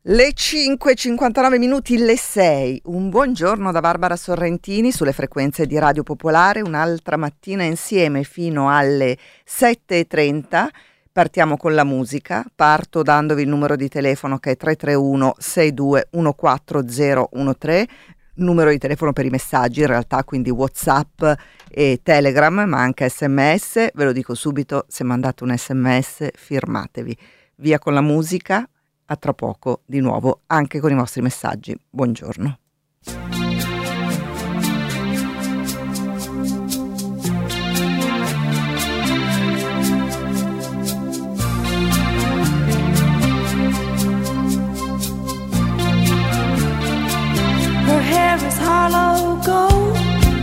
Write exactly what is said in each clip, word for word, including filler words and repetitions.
Le cinque e cinquantanove minuti, le sei. Un buongiorno da Barbara Sorrentini sulle frequenze di Radio Popolare, un'altra mattina insieme fino alle sette e trenta. Partiamo con la musica, parto dandovi il numero di telefono che è tre tre uno sei due uno quattro zero uno tre, numero di telefono per i messaggi in realtà, quindi WhatsApp e Telegram, ma anche sms. Ve lo dico subito, se mandate un sms firmatevi. Via con la musica. A tra poco di nuovo anche con i vostri messaggi. Buongiorno. Her hair is hollow gold,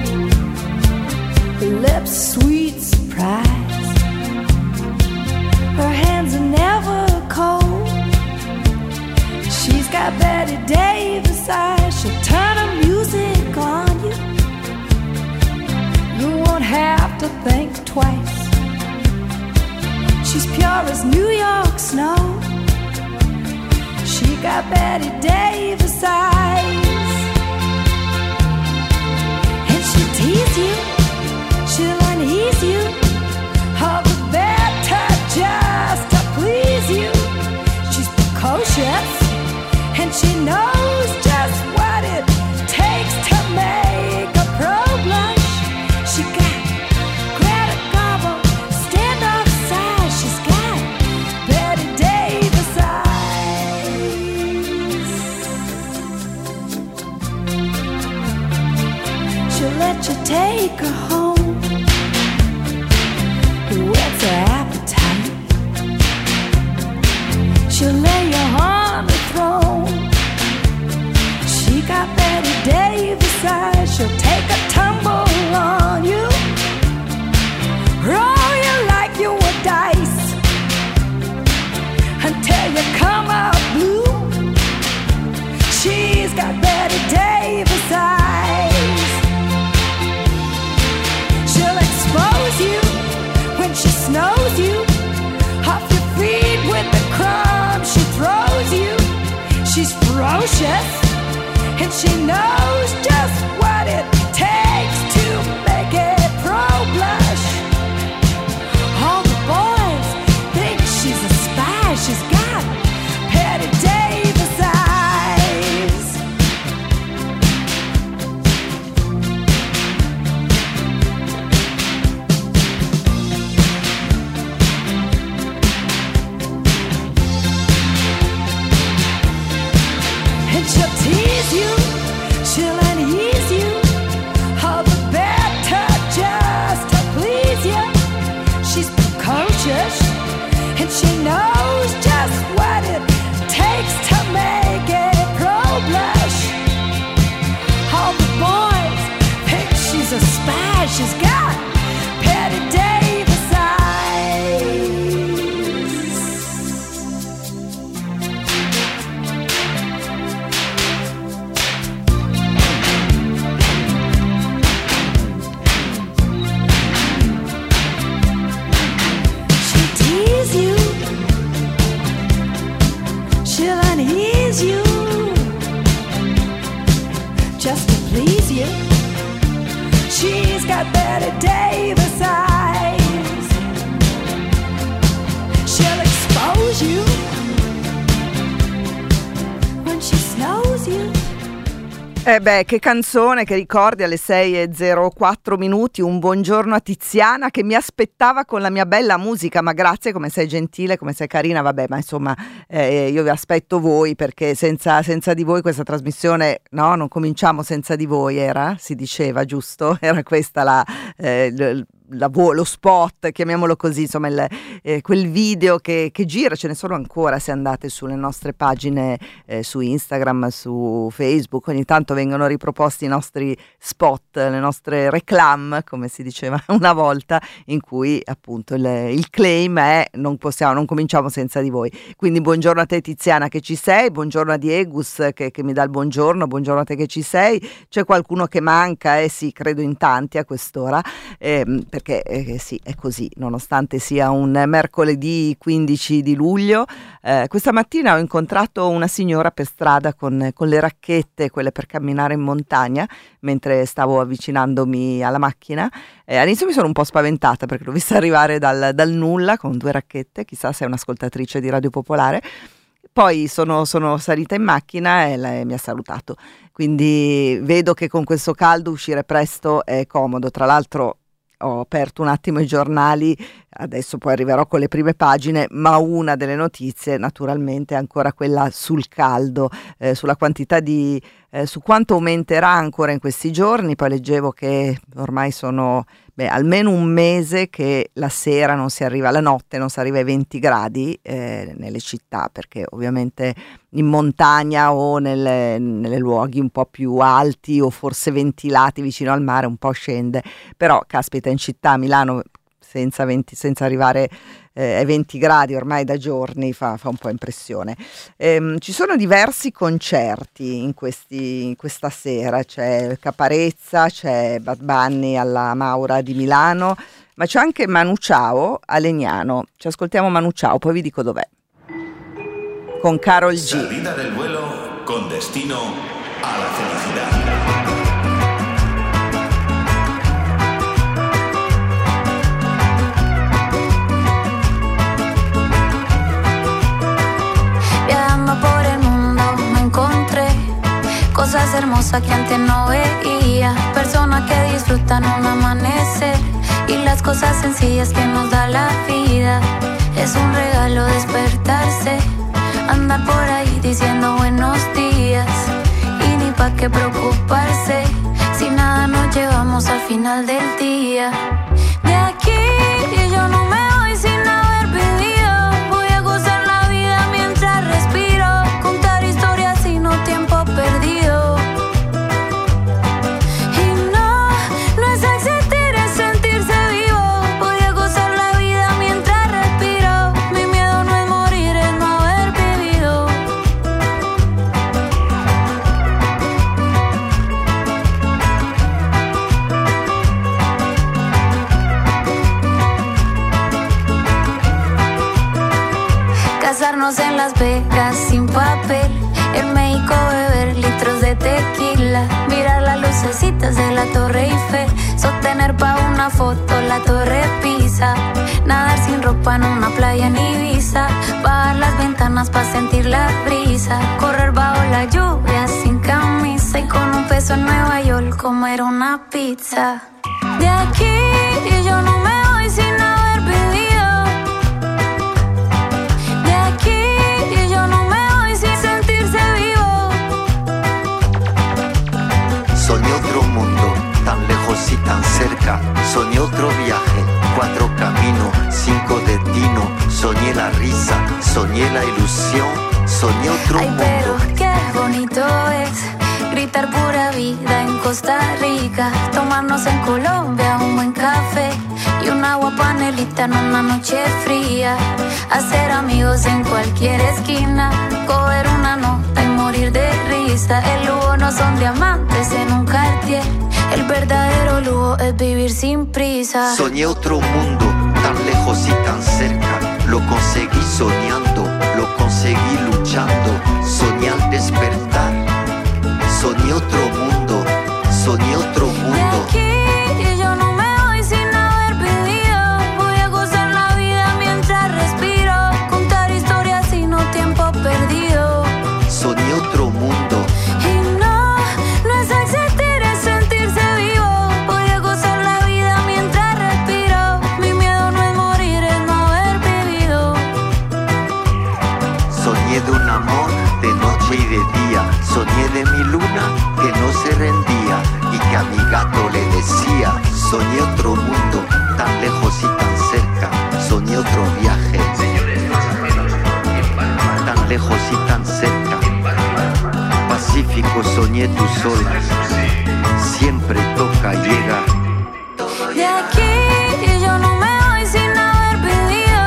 her lips sweet surprise, her hands are never cold. She's got Betty Davis eyes, she'll turn her music on you. You won't have to think twice. She's pure as New York snow. She got Betty Davis eyes. And she'll tease you, she'll unease you, all the better just to please you. She's precocious, and she knows just what it takes to make a pro blush. She got Greta Garbo, stand off side. She's got Betty Davis eyes. She'll let you take her home, whets her appetite. She'll lay you on the throne. She got Betty Davis eyes. She'll take a tumble on you, roll you like you were dice, until you come out blue. She's got Betty Davis eyes. She'll expose you when she snows you off your feet with the crumbs she throws you. She's ferocious, and she knows just what it takes to make it pro blush. All the boys think she's a spy. She's got Betty Davis eyes. And she'll tease you, she'll unease you, all the better just to please you. She's precocious, and she knows just what it takes to make it pro blush. All the boys think she's a spy. She's got Betty Davis eyes. She'll tease you, she'll unease you, just to please you. She's got Betty Davis eyes. She'll expose you when she snows you. Eh beh, che canzone, che ricordi alle sei e zero quattro minuti. Un buongiorno a Tiziana che mi aspettava con la mia bella musica, ma grazie, come sei gentile, come sei carina. Vabbè, ma insomma eh, io vi aspetto voi, perché senza, senza di voi questa trasmissione, no, non cominciamo senza di voi, era? Si diceva, giusto? Era questa la... Eh, l- La vo- lo spot, chiamiamolo così, insomma il, eh, quel video che, che gira. Ce ne sono ancora se andate sulle nostre pagine eh, su Instagram, su Facebook, ogni tanto vengono riproposti i nostri spot, le nostre reclam, come si diceva una volta, in cui appunto il, il claim è non possiamo, non cominciamo senza di voi. Quindi buongiorno a te Tiziana che ci sei, buongiorno a Diegus che, che mi dà il buongiorno, buongiorno a te che ci sei. C'è qualcuno che manca? Eh sì, credo in tanti a quest'ora, eh, perché eh, sì, è così, nonostante sia un mercoledì quindici di luglio. Eh, questa mattina ho incontrato una signora per strada con, con le racchette, quelle per camminare in montagna, mentre stavo avvicinandomi alla macchina. Eh, all'inizio mi sono un po' spaventata perché l'ho vista arrivare dal, dal nulla con due racchette, chissà se è un'ascoltatrice di Radio Popolare. Poi sono, sono salita in macchina e lei mi ha salutato, quindi vedo che con questo caldo uscire presto è comodo. Tra l'altro ho aperto un attimo i giornali, adesso poi arriverò con le prime pagine, ma una delle notizie naturalmente è ancora quella sul caldo, eh, sulla quantità di, eh, su quanto aumenterà ancora in questi giorni. Poi leggevo che ormai sono beh, almeno un mese che la sera non si arriva, la notte non si arriva ai venti gradi eh, nelle città, perché ovviamente in montagna o nelle, nelle luoghi un po' più alti o forse ventilati vicino al mare un po' scende, però caspita, in città, a Milano senza, venti, senza arrivare eh, ai venti gradi ormai da giorni fa, fa un po' impressione. Ehm, ci sono diversi concerti in, questi, in questa sera, c'è Caparezza, c'è Bad Bunny alla Maura di Milano, ma c'è anche Manu Chao a Legnano. Ci ascoltiamo Manu Chao, poi vi dico dov'è. Con Karol G. Salida del vuelo con destino a la felicidad. Viajando por el mundo me encontré cosas hermosas que antes no veía, personas que disfrutan un amanecer y las cosas sencillas que nos da la vida. Es un regalo despertarse, andar por ahí diciendo buenos días y ni pa' qué preocuparse si nada nos llevamos al final del día. De aquí yo no me voy sin haber vivido, voy a gozar la vida mientras respiro, contar historias y no tiempo perdido. Y no, no es existir, es sentirse vivo, voy a gozar la vida mientras respiro, mi miedo no es morir, es no haber vivido. Casarnos en Las Vegas sin papel, en México beber litros de tequila, mirar las lucecitas de la Torre Eiffel, sostener pa' una foto la Torre Pisa, nadar sin ropa en una playa en Ibiza, bajar las ventanas pa' sentir la brisa, correr bajo la lluvia sin camisa y con un peso en Nueva York comer una pizza. De aquí yo no me voy sin haber vivido, de aquí yo no me voy sin sentirse vivo. Soñé otro mundo, tan lejos y tan cerca. Soñé otro viaje, cuatro caminos, cinco destinos. Soñé la risa, soñé la ilusión. Soñé otro Ay, mundo. pero qué bonito es gritar pura vida en Costa Rica, tomarnos en Colombia un buen café y un agua panelita en una noche fría, hacer amigos en cualquier esquina, coger una nota y morir de risa. El lujo no son diamantes en un Cartier, el verdadero lujo es vivir sin prisa. Soñé otro mundo, tan lejos y tan cerca. Lo conseguí soñando, lo conseguí luchando. Soñé al despertar. Soñé otro mundo, soñé otro mundo. De aquí yo no me voy sin haber vivido, voy a gozar la vida mientras respiro, contar historias y no tiempo perdido. Soñé otro mundo. Y no, no es existir, es sentirse vivo, voy a gozar la vida mientras respiro, mi miedo no es morir, es no haber vivido. Soñé de un amor de noche y de día. Soñé de mi luna que no se rendía y que a mi gato le decía. Soñé otro mundo, tan lejos y tan cerca. Soñé otro viaje, tan lejos y tan cerca. Pacífico, soñé tus olas. Siempre toca llegar. De aquí yo no me voy sin haber vivido,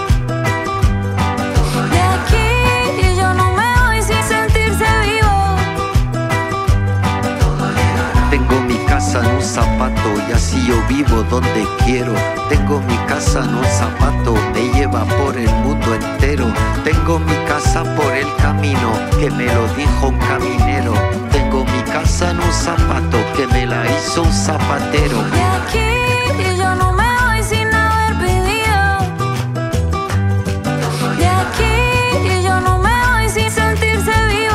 de aquí yo no me voy sin sentirse vivo. Tengo mi casa en un zapato y así yo vivo donde quiero. Tengo mi casa en un zapato, me lleva por el mundo entero. Tengo mi casa por el camino, que me lo dijo un caminero. Tengo mi casa en un zapato, que me la hizo un zapatero. De aquí yo no me voy sin haber pedido. De aquí yo no me voy sin sentirse vivo.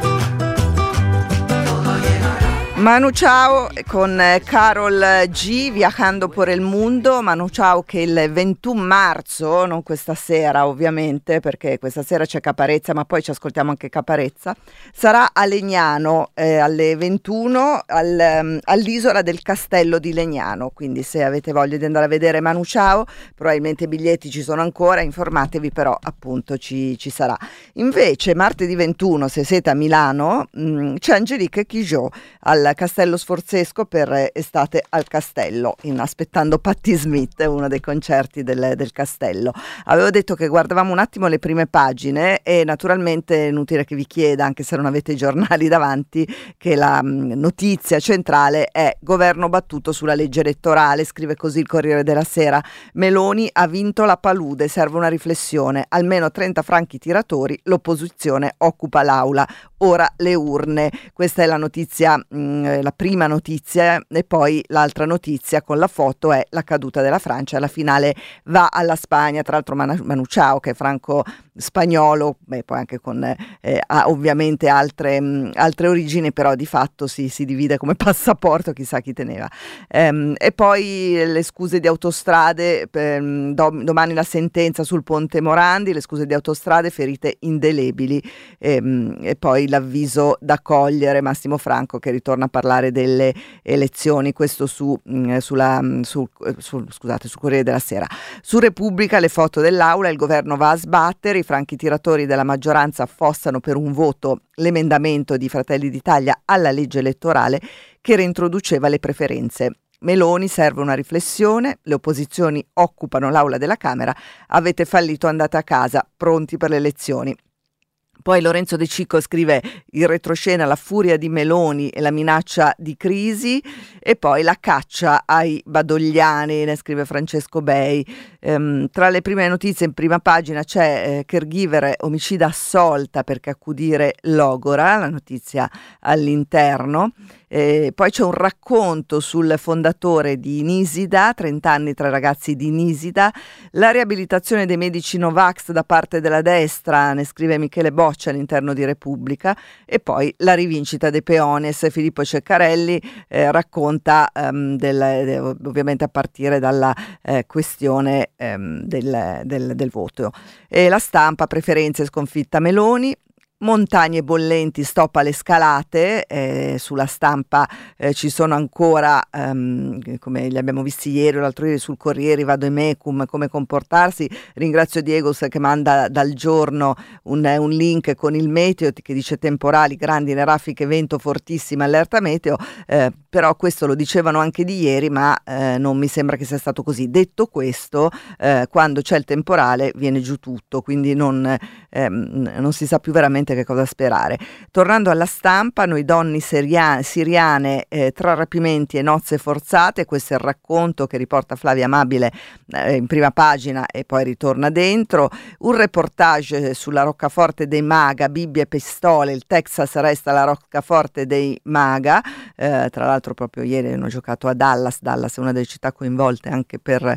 Manu Chao con Karol G, Viajando por el Mundo. Manu Chao che il ventuno marzo, non questa sera ovviamente, perché questa sera c'è Caparezza, ma poi ci ascoltiamo anche Caparezza, sarà a Legnano eh, alle ventuno al, um, all'isola del Castello di Legnano. Quindi se avete voglia di andare a vedere Manu Chao, probabilmente i biglietti ci sono ancora, informatevi, però appunto ci, ci sarà. Invece martedì ventuno, se siete a Milano, mh, c'è Angelique Kidjo al Castello Sforzesco per Estate al Castello, in Aspettando Patti Smith, uno dei concerti del, del Castello. Avevo detto che guardavamo un attimo le prime pagine e naturalmente è inutile che vi chieda, anche se non avete i giornali davanti, che la mh, notizia centrale è governo battuto sulla legge elettorale. Scrive così il Corriere della Sera: Meloni ha vinto la palude, serve una riflessione, almeno trenta franchi tiratori, l'opposizione occupa l'aula, ora le urne. Questa è la notizia, mh, la prima notizia, e poi l'altra notizia con la foto è la caduta della Francia. La finale va alla Spagna, tra l'altro Manu, Manu Chao, che è franco spagnolo, beh, poi anche con eh, ha ovviamente altre, mh, altre origini, però di fatto si, si divide come passaporto, chissà chi teneva. Ehm, e poi le scuse di Autostrade, per, dom- domani la sentenza sul ponte Morandi, le scuse di Autostrade, ferite indelebili, ehm, e poi l'avviso da cogliere, Massimo Franco che ritorna a parlare delle elezioni, questo su, mh, sulla, mh, sul, sul, scusate, sul Corriere della Sera. Su Repubblica le foto dell'aula, il governo va a sbattere, i franchi tiratori della maggioranza affossano per un voto l'emendamento di Fratelli d'Italia alla legge elettorale che reintroduceva le preferenze. Meloni, serve una riflessione, le opposizioni occupano l'aula della Camera, avete fallito, andate a casa, pronti per le elezioni. Poi Lorenzo De Cicco scrive il retroscena, la furia di Meloni e la minaccia di crisi, e poi la caccia ai badogliani, ne scrive Francesco Bei. Ehm, tra le prime notizie in prima pagina c'è eh, caregiver omicida assolta perché accudire logora, la notizia all'interno. Eh, poi c'è un racconto sul fondatore di Nisida, trenta anni tra i ragazzi di Nisida, la riabilitazione dei medici Novax da parte della destra, ne scrive Michele Boccia all'interno di Repubblica, e poi la rivincita dei Peones. Filippo Ceccarelli eh, racconta ehm, del, de, ovviamente a partire dalla eh, questione ehm, del, del, del voto. E La Stampa, preferenze, sconfitta Meloni. Montagne bollenti, stop alle scalate. Eh, sulla Stampa eh, ci sono ancora, um, come li abbiamo visti ieri o l'altro ieri sul Corriere, Vado e Mecum, come comportarsi. Ringrazio Diegos che manda dal giorno un, un link con il meteo che dice temporali, grandine, raffiche, vento fortissimo, allerta meteo, eh, però questo lo dicevano anche di ieri, ma eh, non mi sembra che sia stato così. Detto questo, eh, quando c'è il temporale viene giù tutto, quindi non, ehm, non si sa più veramente che cosa sperare. Tornando alla Stampa, noi donne siria- siriane eh, tra rapimenti e nozze forzate, questo è il racconto che riporta Flavia Amabile eh, in prima pagina e poi ritorna dentro. Un reportage sulla roccaforte dei Maga, Bibbie e pistole, il Texas resta la roccaforte dei Maga. Eh, tra l'altro proprio ieri hanno giocato a Dallas, Dallas è una delle città coinvolte anche per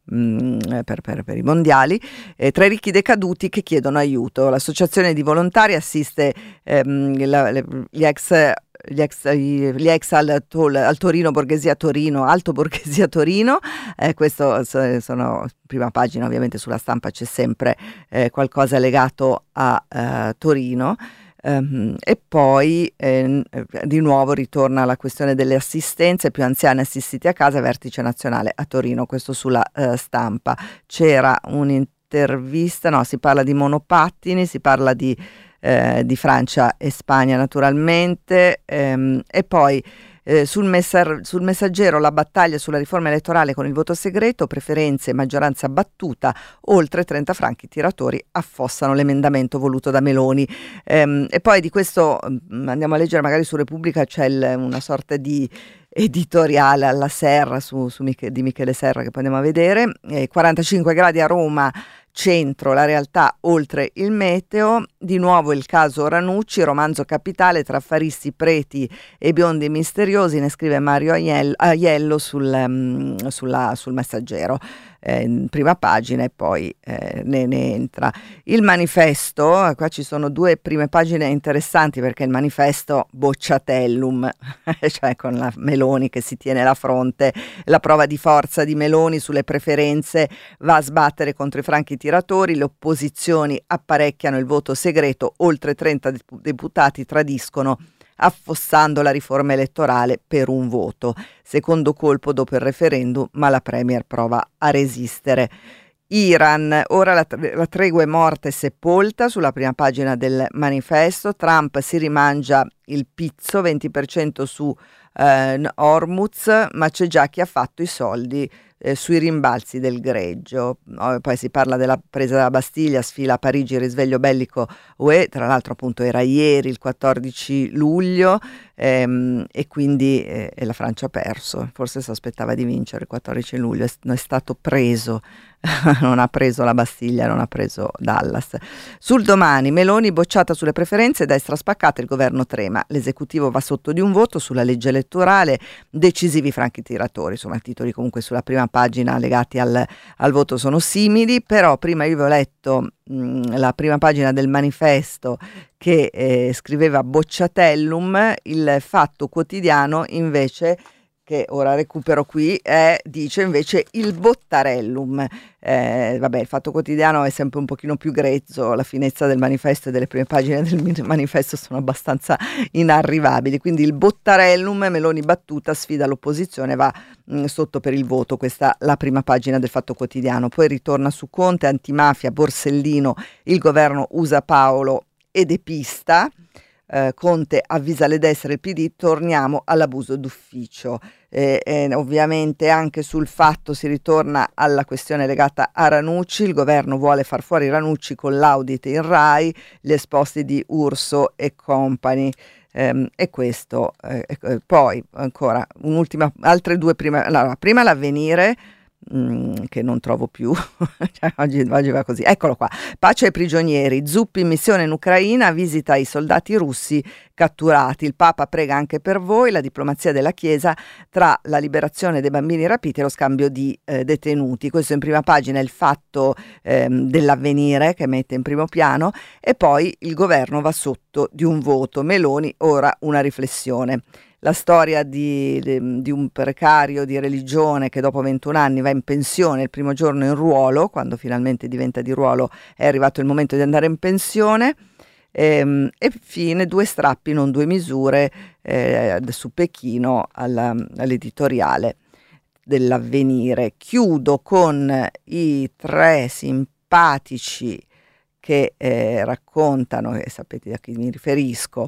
Per, per, per i mondiali. Eh, tra i ricchi decaduti che chiedono aiuto, l'associazione di volontari assiste ehm, la, le, gli ex gli ex, gli ex al, tol, al Torino Borghesia Torino Alto Borghesia Torino, eh, questo sono prima pagina, ovviamente sulla Stampa c'è sempre eh, qualcosa legato a uh, Torino. Um, e poi eh, di nuovo ritorna la questione delle assistenze, più anziani assistiti a casa, vertice nazionale a Torino, questo sulla uh, Stampa. C'era un'intervista, no, si parla di monopattini, si parla di, eh, di Francia e Spagna naturalmente, ehm, e poi Eh, sul, messar- sul Messaggero la battaglia sulla riforma elettorale con il voto segreto, preferenze e maggioranza battuta, oltre trenta franchi tiratori affossano l'emendamento voluto da Meloni. Ehm, e poi di questo mh, andiamo a leggere magari su Repubblica, c'è il, una sorta di editoriale alla Serra su, su Mich- di Michele Serra, che poi andiamo a vedere. Eh, quarantacinque gradi a Roma centro, la realtà oltre il meteo. Di nuovo il caso Ranucci, romanzo capitale tra affaristi, preti e biondi misteriosi, ne scrive Mario Aiello, Aiello sul, um, sulla, sul Messaggero, eh, in prima pagina, e poi eh, ne, ne entra il Manifesto. Qua ci sono due prime pagine interessanti, perché il Manifesto bocciatellum, cioè con la Meloni che si tiene la fronte, la prova di forza di Meloni sulle preferenze va a sbattere contro i franchi tiratori, le opposizioni apparecchiano il voto segreto, oltre trenta deputati tradiscono affossando la riforma elettorale per un voto. Secondo colpo dopo il referendum, ma la Premier prova a resistere. Iran, ora la, la tregua è morta e sepolta, sulla prima pagina del Manifesto. Trump si rimangia il pizzo, venti per cento su eh, Hormuz, ma c'è già chi ha fatto i soldi eh, sui rimbalzi del greggio. Oh, poi si parla della presa della Bastiglia, sfila a Parigi il risveglio bellico U E, tra l'altro appunto era ieri, il quattordici luglio, ehm, e quindi eh, e la Francia ha perso, forse si aspettava di vincere il quattordici luglio, è, è stato preso. Non ha preso la Bastiglia, non ha preso Dallas. Sul Domani, Meloni bocciata sulle preferenze, destra spaccata, il governo trema, l'esecutivo va sotto di un voto sulla legge elettorale, decisivi franchi tiratori. Insomma, i titoli comunque sulla prima pagina legati al, al voto sono simili, però prima io vi ho letto mh, la prima pagina del Manifesto che eh, scriveva bocciatellum. Il Fatto Quotidiano invece, che ora recupero qui, è, dice invece il bottarellum. Eh, vabbè, il Fatto Quotidiano è sempre un pochino più grezzo, la finezza del Manifesto e delle prime pagine del Manifesto sono abbastanza inarrivabili, quindi il bottarellum, Meloni battuta, sfida l'opposizione, va mh, sotto per il voto. Questa la prima pagina del Fatto Quotidiano. Poi ritorna su Conte, antimafia, Borsellino, il governo usa Paolo ed epista. Uh, Conte avvisa le destre e il P D, torniamo all'abuso d'ufficio. Eh, eh, ovviamente anche sul Fatto si ritorna alla questione legata a Ranucci, il governo vuole far fuori Ranucci con l'audit in Rai, gli esposti di Urso e company. Um, e questo, eh, eh, poi ancora un'ultima, altre due prima, allora, prima l'Avvenire, Mm, che non trovo più. Cioè, oggi, oggi va così, eccolo qua. Pace ai prigionieri, Zuppi in missione in Ucraina, visita i soldati russi catturati, il Papa prega anche per voi, la diplomazia della Chiesa tra la liberazione dei bambini rapiti e lo scambio di eh, detenuti. Questo in prima pagina è il Fatto ehm, dell'Avvenire, che mette in primo piano, e poi il governo va sotto di un voto, Meloni ora una riflessione. La storia di, di, di un precario di religione che dopo ventuno anni va in pensione, il primo giorno in ruolo, quando finalmente diventa di ruolo è arrivato il momento di andare in pensione. Ehm, e fine, due strappi non due misure, eh, su Pechino alla, all'editoriale dell'Avvenire. Chiudo con i tre simpatici che eh, raccontano, e sapete a chi mi riferisco,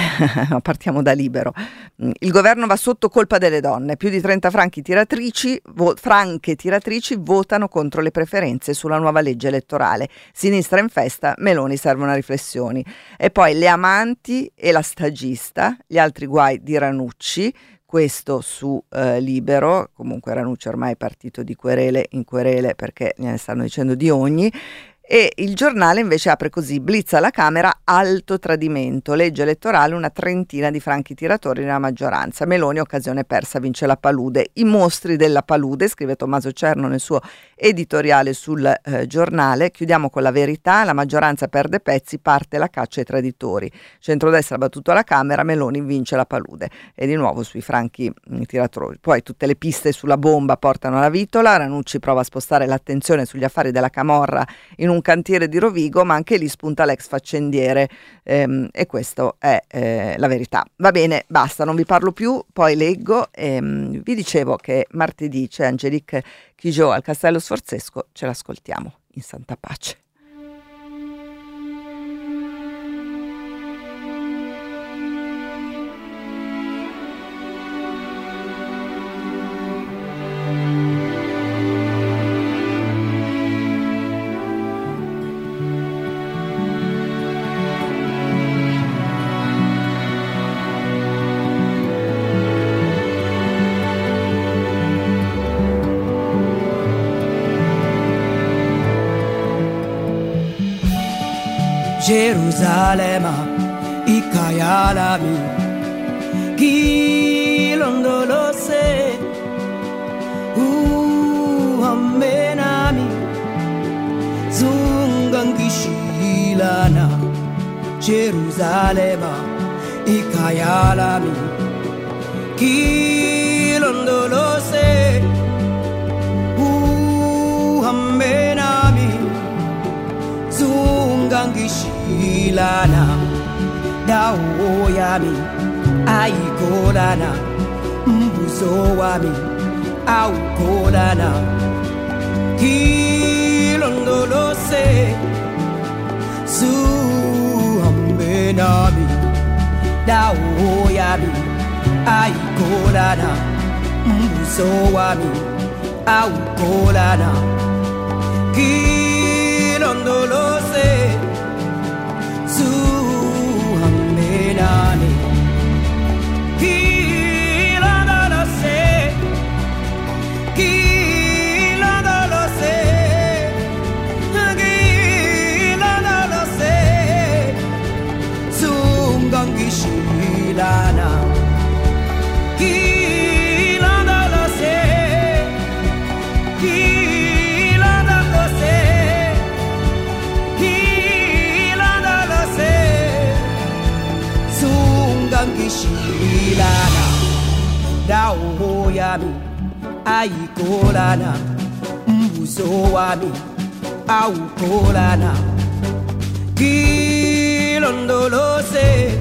ma partiamo da Libero. Il governo va sotto colpa delle donne, più di trenta franchi tiratrici, vo- franche tiratrici votano contro le preferenze sulla nuova legge elettorale. Sinistra in festa, Meloni servono riflessioni. E poi le amanti e la stagista, gli altri guai di Ranucci, questo su eh, Libero. Comunque Ranucci ormai è partito di querele in querele, perché ne stanno dicendo di ogni. E il Giornale invece apre così: blitz alla Camera, alto tradimento, legge elettorale, una trentina di franchi tiratori nella maggioranza, Meloni occasione persa, vince la palude. I mostri della palude, scrive Tommaso Cerno nel suo editoriale sul eh, Giornale. Chiudiamo con la verità: la maggioranza perde pezzi, parte la caccia ai traditori, centrodestra ha battuto alla Camera, Meloni vince la palude. E di nuovo sui franchi mh, tiratori. Poi tutte le piste sulla bomba portano alla vitola, Ranucci prova a spostare l'attenzione sugli affari della Camorra in un cantiere di Rovigo, ma anche lì spunta l'ex faccendiere, ehm, e questo è eh, la verità. Va bene, basta, non vi parlo più, poi leggo. Ehm, vi dicevo che martedì c'è Angelique Kidjo al Castello Sforzesco, ce l'ascoltiamo in santa pace. Gerusalemme, ikayalami, kilondolose, uhambenami, zungangishilana. Gerusalemme, ikayalami, kilondolose, uhambenami, zungangishilana. Dawo yami aikolana, mbuzo wami aukolana, kilondolose, suhambenami. Dawo yami aikolana, mbuzo wami aukolana, kilondolose, suhambenami. Kilondolose, kilondolose, kilondolose, zungangishilana. Kilondolose, kilondolose, kilondolose, zungangishilana. Dawo yami aikolana, mbuzo wami aukolana, kilondolose,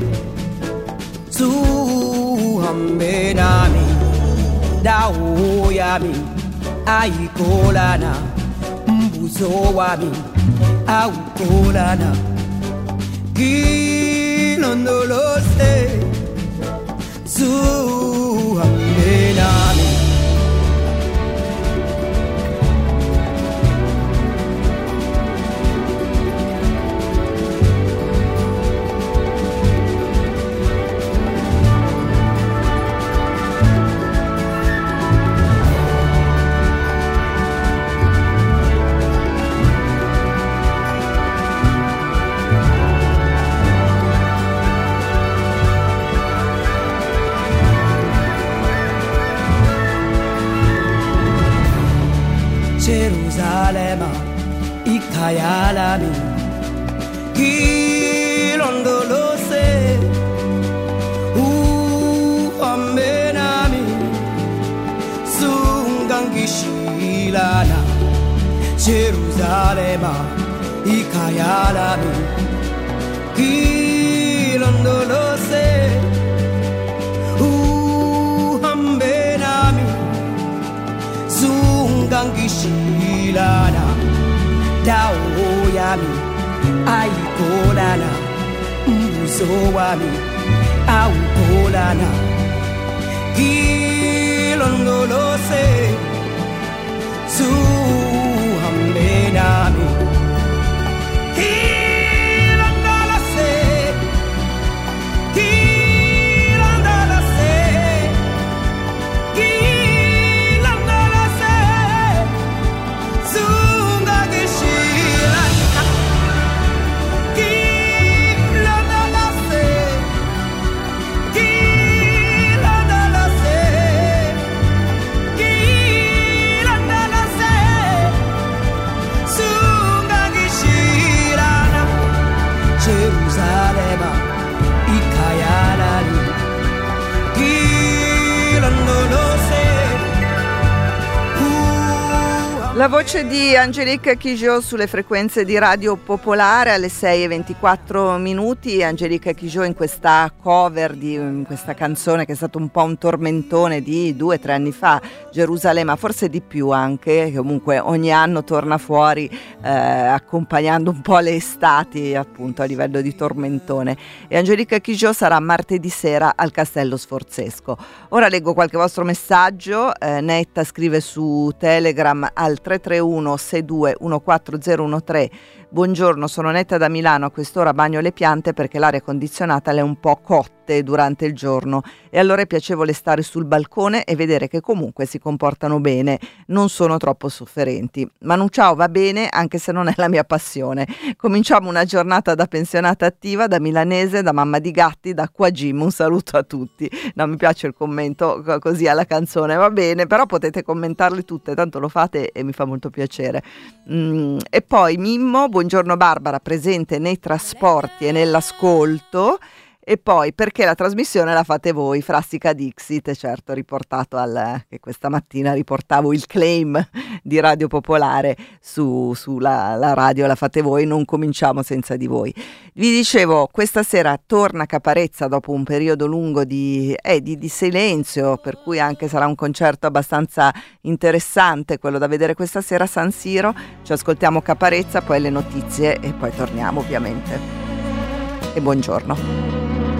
suhambenami. Dawo yami aikolana, mbuzo wami aukolana, kilondolose, suhambenami. Gerusalemme, ikayalami, kilondolose, uhambenami, zungangishilana. Gerusalemme, ikayalami, kilondolose, uhambenami, zungangishilana. Dawo yami aikolana, mbuzo wami aukolana, kilondolose, suhambenami. Kilondolose, kilondolose, kilondolose, zungangishilana. Kilondolose, kilondolose, kilondolose, zungangishilana. Gerusalemme, ikayalami, kilondolose. La voce di Angélique Kidjo sulle frequenze di Radio Popolare alle sei e ventiquattro minuti. Angélique Kidjo in questa cover di in questa canzone che è stato un po' un tormentone di due o tre anni fa, Gerusalemme, forse di più anche, che comunque ogni anno torna fuori eh, accompagnando un po' le estati appunto a livello di tormentone. E Angélique Kidjo sarà martedì sera al Castello Sforzesco. Ora leggo qualche vostro messaggio. eh, Netta scrive su Telegram al tre tre uno sei due uno quattro zero uno tre: Buongiorno, sono Netta da Milano, a quest'ora bagno le piante perché l'aria condizionata le è un po' cotte durante il giorno e allora è piacevole stare sul balcone e vedere che comunque si comportano bene, non sono troppo sofferenti. Manu ciao, va bene anche se non è la mia passione. Cominciamo una giornata da pensionata attiva, da milanese, da mamma di gatti, da qua Jim, un saluto a tutti. No, mi piace il commento così alla canzone, va bene, però potete commentarle tutte, tanto lo fate e mi fa molto piacere. Mm, e poi Mimmo, buongiorno Barbara, presente nei trasporti e nell'ascolto. E poi perché la trasmissione la fate voi, Frassica Dixit, certo riportato al che questa mattina riportavo il claim di Radio Popolare su sulla la radio la fate voi, non cominciamo senza di voi. Vi dicevo, questa sera torna Caparezza dopo un periodo lungo di, eh, di, di silenzio, per cui anche sarà un concerto abbastanza interessante quello da vedere questa sera a San Siro. Ci ascoltiamo Caparezza, poi le notizie e poi torniamo ovviamente. E buongiorno.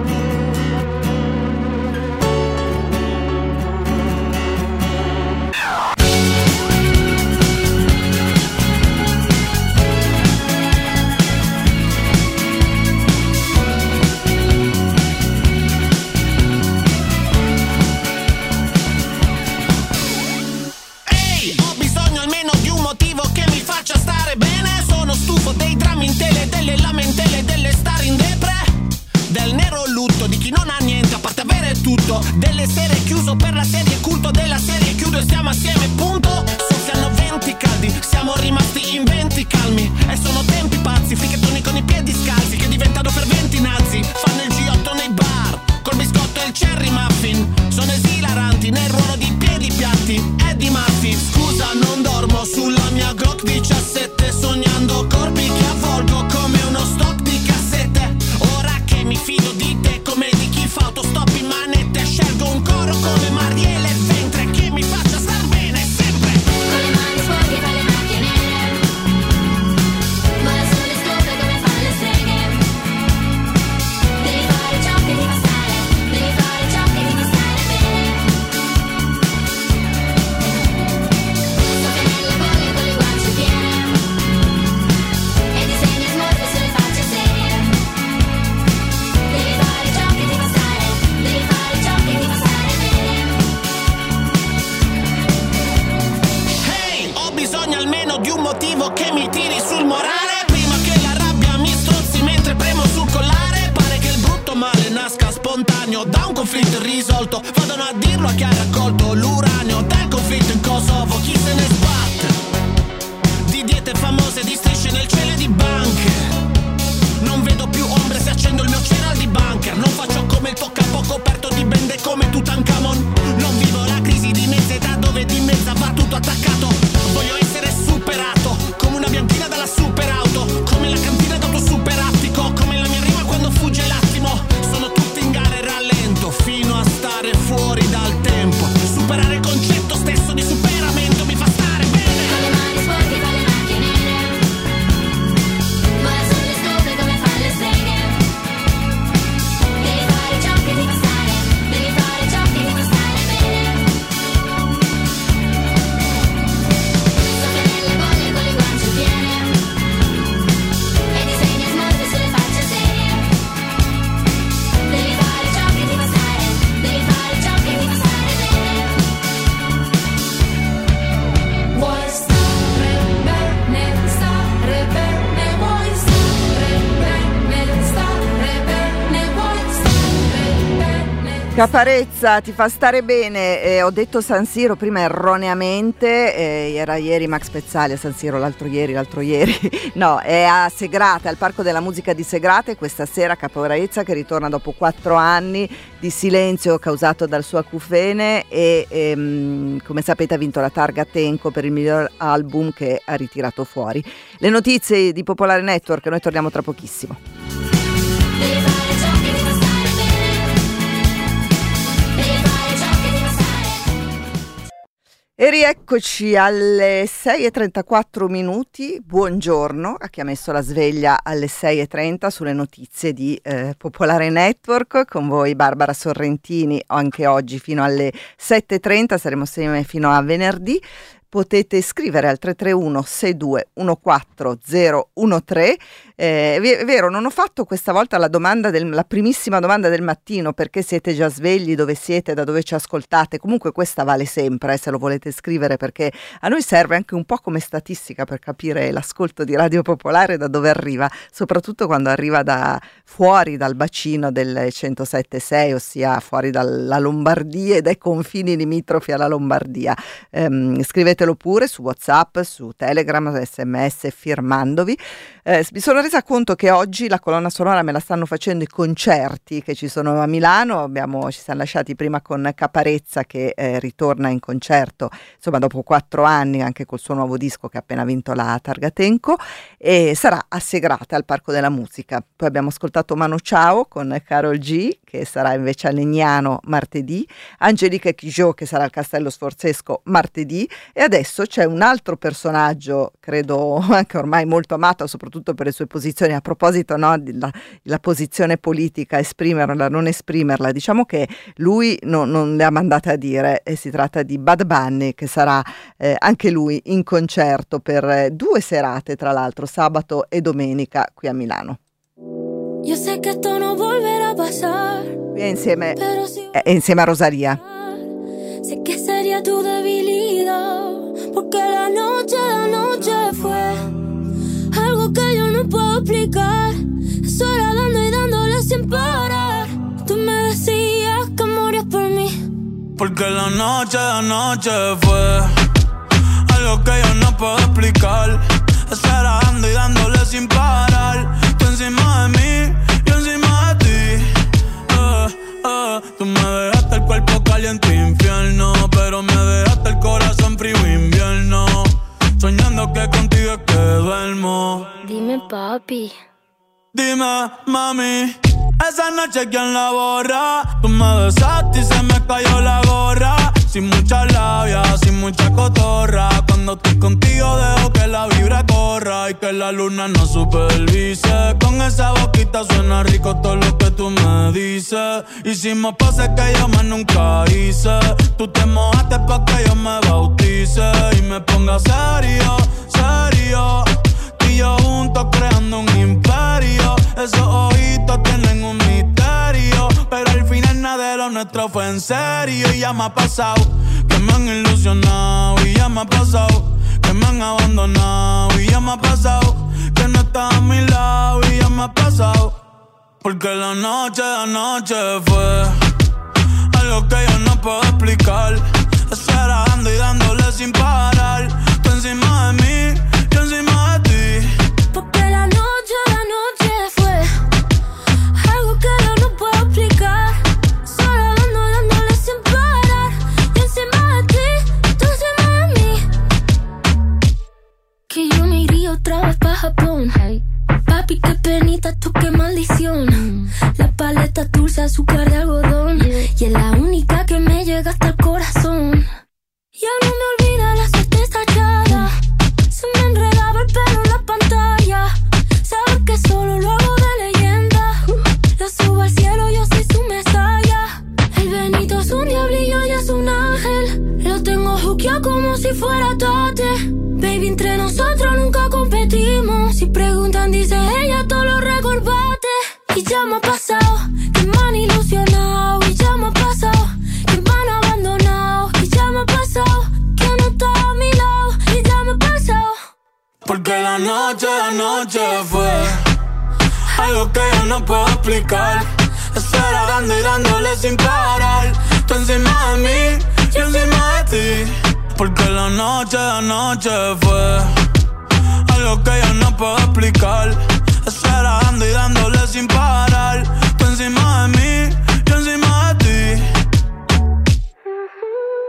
Dei drammi in tele, delle lamentele, delle star in depre, del nero lutto di chi non ha niente a parte avere tutto, delle sere chiuso per la serie, culto della serie chiudo e stiamo assieme punto. Soffiano venti caldi, siamo rimasti in venti calmi e sono tempi pazzi, fricchettoni con i piedi scalzi che diventano ferventi nazi, fanno il G otto nei bar col biscotto e il cherry muffin, sono esilaranti nel ruolo di piedi piatti e di Murphy. Scusa, non dormo sulla mia Glock diciassette sognando corpi che avvolgo come uno stock di cassette. Ora che mi fido di te come di chi fa autostop in manette, scelgo un coro come Marielle Ventre che mi faccia star bene sempre. Con le mani sporche fa le macchie nere, vola sulle scopre come fanno le streghe. Devi fare ciò che ti fa stare, devi fare ciò che ti fa stare bene. Soffia nelle bolle con le guance piene e disegni smorfie sulle facce serie. Devi fare ciò che ti fa stare, devi fare ciò che ti fa stare bene. Hey, ho bisogno almeno di un motivo che mi tiri sul morale, prima che la rabbia mi strozzi mentre premo sul collare. Pare che il brutto male nasca spontaneo da un conflitto irrisolto, vadano a dirlo a chi ha raccolto l'uranio dal conflitto in Kosovo. Chi se ne sbatte di diete famose, di strisce nel cielo e di banche. Non vedo più ombre se accendo il mio cereal di bunker. Non faccio come il toccapo coperto di bende come Tutankhamon. Non vivo la crisi di mezza età dove di mezza va tutto attaccato. Voglio essere superato come una bianchina dalla superauto, come la cantina d'auto superattico, come la mia rima quando fugge l'attimo. Sono tutti in gara e rallento fino a stare fuori dal tempo. Superare il concetto stesso di superamento mi fa stare bene. Con le mani sporche fa le macchie nere, vola sulle scopre come fanno le streghe. Devi fare ciò che ti fa stare, devi fare ciò che ti fa stare bene. Soffia nelle bolle con le guance piene e disegni smorfie sulle facce serie. Devi fare ciò che ti fa stare, devi fare ciò che ti fa stare bene. Vuoi stare bene, stare bene, vuoi stare bene, stare bene, vuoi stare bene. Caparezza ti fa stare bene, eh, ho detto San Siro prima erroneamente, eh, era ieri Max Pezzali a San Siro, l'altro ieri, l'altro ieri, no, è a Segrate, al Parco della Musica di Segrate, questa sera Caparezza che ritorna dopo quattro anni di silenzio causato dal suo acufene e ehm, come sapete ha vinto la targa Tenco per il miglior album che ha ritirato fuori. Le notizie di Popolare Network, noi torniamo tra pochissimo. Devi fare ciò che ti fa stare bene, devi fare ciò che ti fa stare. E rieccoci alle sei e trentaquattro minuti, buongiorno a chi ha messo la sveglia alle sei e trenta sulle notizie di eh, Popolare Network, con voi Barbara Sorrentini, anche oggi fino alle sette e trenta, saremo assieme fino a venerdì. potete scrivere al tre tre uno sei due uno quattro zero uno tre. Eh, è vero, non ho fatto questa volta la domanda del, la primissima domanda del mattino, perché siete già svegli, dove siete, da dove ci ascoltate. Comunque questa vale sempre, eh, se lo volete scrivere, perché a noi serve anche un po' come statistica per capire l'ascolto di Radio Popolare da dove arriva, soprattutto quando arriva da fuori dal bacino del centosette sei, ossia fuori dalla Lombardia e dai confini limitrofi alla Lombardia. Ehm, scrivetelo pure su WhatsApp, su Telegram, sms, firmandovi. Eh, mi sono resa conto che oggi la colonna sonora me la stanno facendo i concerti che ci sono a Milano. Abbiamo, ci siamo lasciati prima con Caparezza che eh, ritorna in concerto, insomma dopo quattro anni, anche col suo nuovo disco che ha appena vinto la Targatenco, e sarà a Segrate al Parco della Musica. Poi abbiamo ascoltato Manu Chao con Karol G, che sarà invece a Legnano martedì, Angelique Kidjo che sarà al Castello Sforzesco martedì, e adesso c'è un altro personaggio, credo anche ormai molto amato, soprattutto per le sue posizioni, a proposito, no, della la posizione politica, esprimerla, non esprimerla, diciamo che lui no, non le ha mandate a dire, e si tratta di Bad Bunny, che sarà eh, anche lui in concerto per eh, due serate, tra l'altro sabato e domenica qui a Milano. Yo sé que esto no volverá a pasar, È insieme, pero si è insieme a Rosalía. sé que sería tu debilidad, porque la noche, la noche fue algo que yo no puedo explicar. Eso era dando y dándole sin parar. Tú me decías que morías por mí, Porque la noche, la noche fue algo que yo no puedo explicar. Estar dando y dándole sin parar. Tú encima de mí, yo encima de ti. Eh, eh. Tú me dejaste el cuerpo caliente infierno, pero me dejaste el corazón frío invierno. Soñando que contigo es que duermo. Dime, papi. Dime, mami, esa noche quién la borra. Tú me besaste y se me cayó la gorra. Sin mucha labia, sin mucha cotorra. Cuando estoy contigo dejo que la vibra corra y que la luna no supervise. Con esa boquita suena rico todo lo que tú me dices. Hicimos poses que yo más nunca hice. Tú te mojaste pa' que yo me bautice y me ponga serio, serio. Y yo juntos creando un imperio. Esos ojitos tienen un misterio, pero al final nada de lo nuestro fue en serio. Y ya me ha pasado que me han ilusionado. Y ya me ha pasado que me han abandonado. Y ya me ha pasado que no estás a mi lado. Y ya me ha pasado porque la noche, la noche fue algo que yo no puedo explicar. Estar dando y dándole sin parar. Tú encima de mí, yo encima de ti. Porque la noche, la noche fue algo que yo no puedo explicar. Solo dando, dándole sin parar. Yo encima de ti, tú encima de mí. Que yo me iría otra vez pa' Japón. Hey. Papi, qué penita, tú qué maldición. Mm. La paleta dulce, azúcar de algodón. Yeah. Y es la única que me llega hasta el corazón. Ya no me olvida la suerte estallada. Se me enredaba el pelo en la pantalla. Sabes que solo lo hago de leyenda. Lo subo al cielo, yo soy su mesaya. El Benito es un diablillo y es un ángel. Lo tengo juqueado como si fuera Tate. Baby, entre nosotros nunca competimos. Si preguntan, dice ella, todo lo recorbate. Y ya me ha pasado que me han ilusionado. Y ya me ha pasado que me han abandonado. Y ya me ha pasado que no está a mi lado. Y ya me ha pasado porque la noche, la noche fue algo que yo no puedo explicar. Estar dando y dándole sin parar. Tú encima de mí, yo encima de ti. Porque la noche, la noche fue algo que yo no puedo explicar. Estar dando y dándole sin parar. Tú encima de mí, yo encima de ti.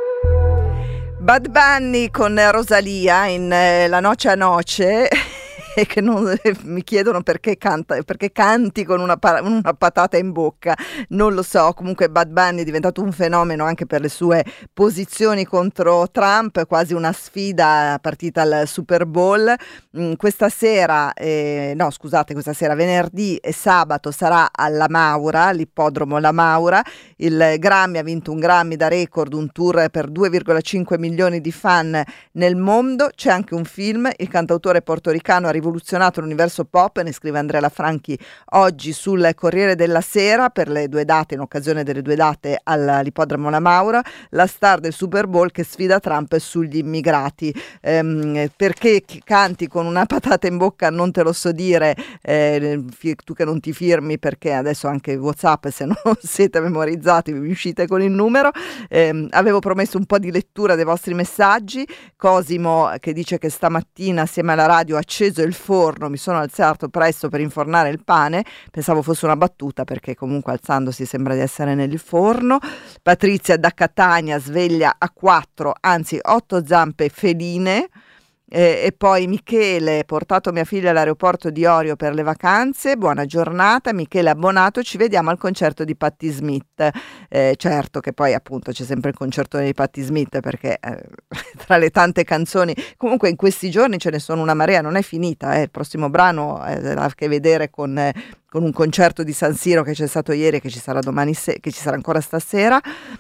Bad Bunny con Rosalía in eh, La Noce a Noce. e che non, mi chiedono perché canta, perché canti con una, pa- una patata in bocca, non lo so. Comunque Bad Bunny è diventato un fenomeno anche per le sue posizioni contro Trump, quasi una sfida partita al Super Bowl. Mm, questa sera, eh, no scusate, questa sera venerdì e sabato sarà alla Maura, all'ippodromo La Maura. Il Grammy ha vinto un Grammy da record, un tour per due virgola cinque milioni di fan nel mondo. C'è anche un film, il cantautore portoricano ha rivoluzionato l'universo pop, ne scrive Andrea Lafranchi oggi sul Corriere della Sera, per le due date, in occasione delle due date all'ippodromo La Maura, la star del Super Bowl che sfida Trump sugli immigrati. Ehm, perché canti con una patata in bocca non te lo so dire, eh, tu che non ti firmi, perché adesso anche WhatsApp, se non siete memorizzati vi uscite con il numero. Eh, avevo promesso un po' di lettura dei vostri messaggi. Cosimo che dice che stamattina assieme alla radio ho acceso il forno, mi sono alzato presto per infornare il pane, pensavo fosse una battuta perché comunque alzandosi sembra di essere nel forno. Patrizia da Catania, sveglia a quattro, anzi otto zampe feline. Eh, e poi Michele, portato mia figlia all'aeroporto di Orio per le vacanze, buona giornata. Michele abbonato, ci vediamo al concerto di Patti Smith. Eh, certo che poi appunto c'è sempre il concerto di Patti Smith, perché eh, tra le tante canzoni, comunque in questi giorni ce ne sono una marea, non è finita, eh. Il prossimo brano eh, ha a che vedere con... Eh, con un concerto di San Siro che c'è stato ieri e che ci sarà domani se- che ci sarà ancora stasera,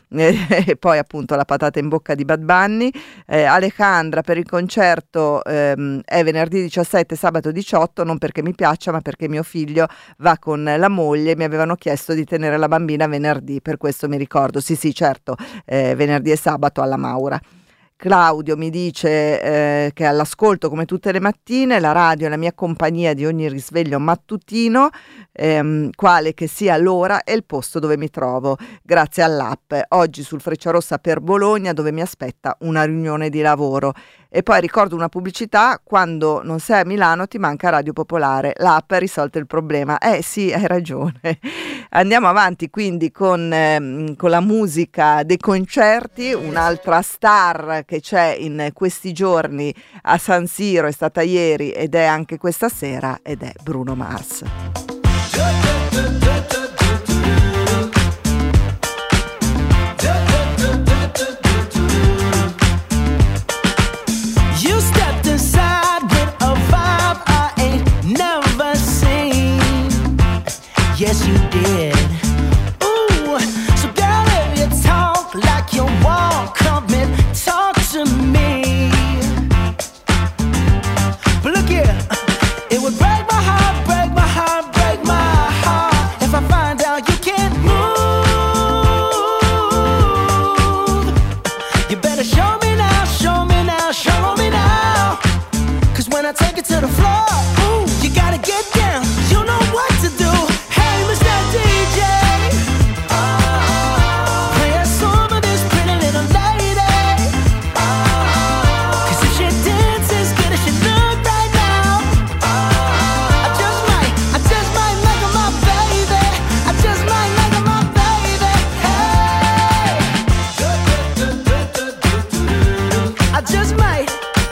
eh, e poi appunto la patata in bocca di Bad Bunny. eh, Alejandra, per il concerto ehm, è venerdì diciassette, sabato diciotto, non perché mi piaccia ma perché mio figlio va con la moglie e mi avevano chiesto di tenere la bambina venerdì, per questo mi ricordo. Sì sì certo, eh, venerdì e sabato alla Maura. Claudio mi dice eh, che all'ascolto come tutte le mattine, la radio è la mia compagnia di ogni risveglio mattutino, ehm, quale che sia l'ora e il posto dove mi trovo, grazie all'app. Oggi sul Frecciarossa per Bologna, dove mi aspetta una riunione di lavoro. E poi ricordo una pubblicità: quando non sei a Milano ti manca Radio Popolare, l'app ha risolto il problema. Eh sì, hai ragione. Andiamo avanti quindi con, ehm, con la musica dei concerti. Un'altra star che c'è in questi giorni a San Siro, è stata ieri ed è anche questa sera, ed è Bruno Mars. You stepped inside with a vibe I ain't never seen. Yes, you did. Ooh, so girl, if you talk like you walk, come and talk to me. But look here, it would break my heart, break my heart, break my heart if I find out you can't move. You better show me now, show me now, show me now. Cause when I take it to the floor, ooh, you gotta get down, you know what to do. Hey, Mister D J, oh, play a song for this pretty little lady. Oh, cause if she dances good as she look right now, oh, I just might, I just might make her my baby. I just might make her my baby. Hey, I just might.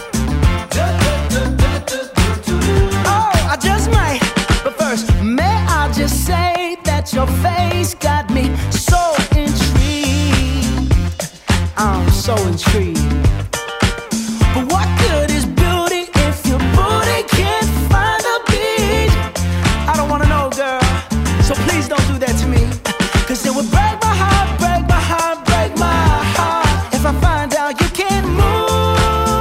Oh, I just might. But first, may I just say that your face got me so intrigued. I'm so intrigued. But what good is beauty if your booty can't find a beat? I don't wanna know, girl, so please don't do that to me. Cause it would break my heart, break my heart, break my heart if I find out you can't move.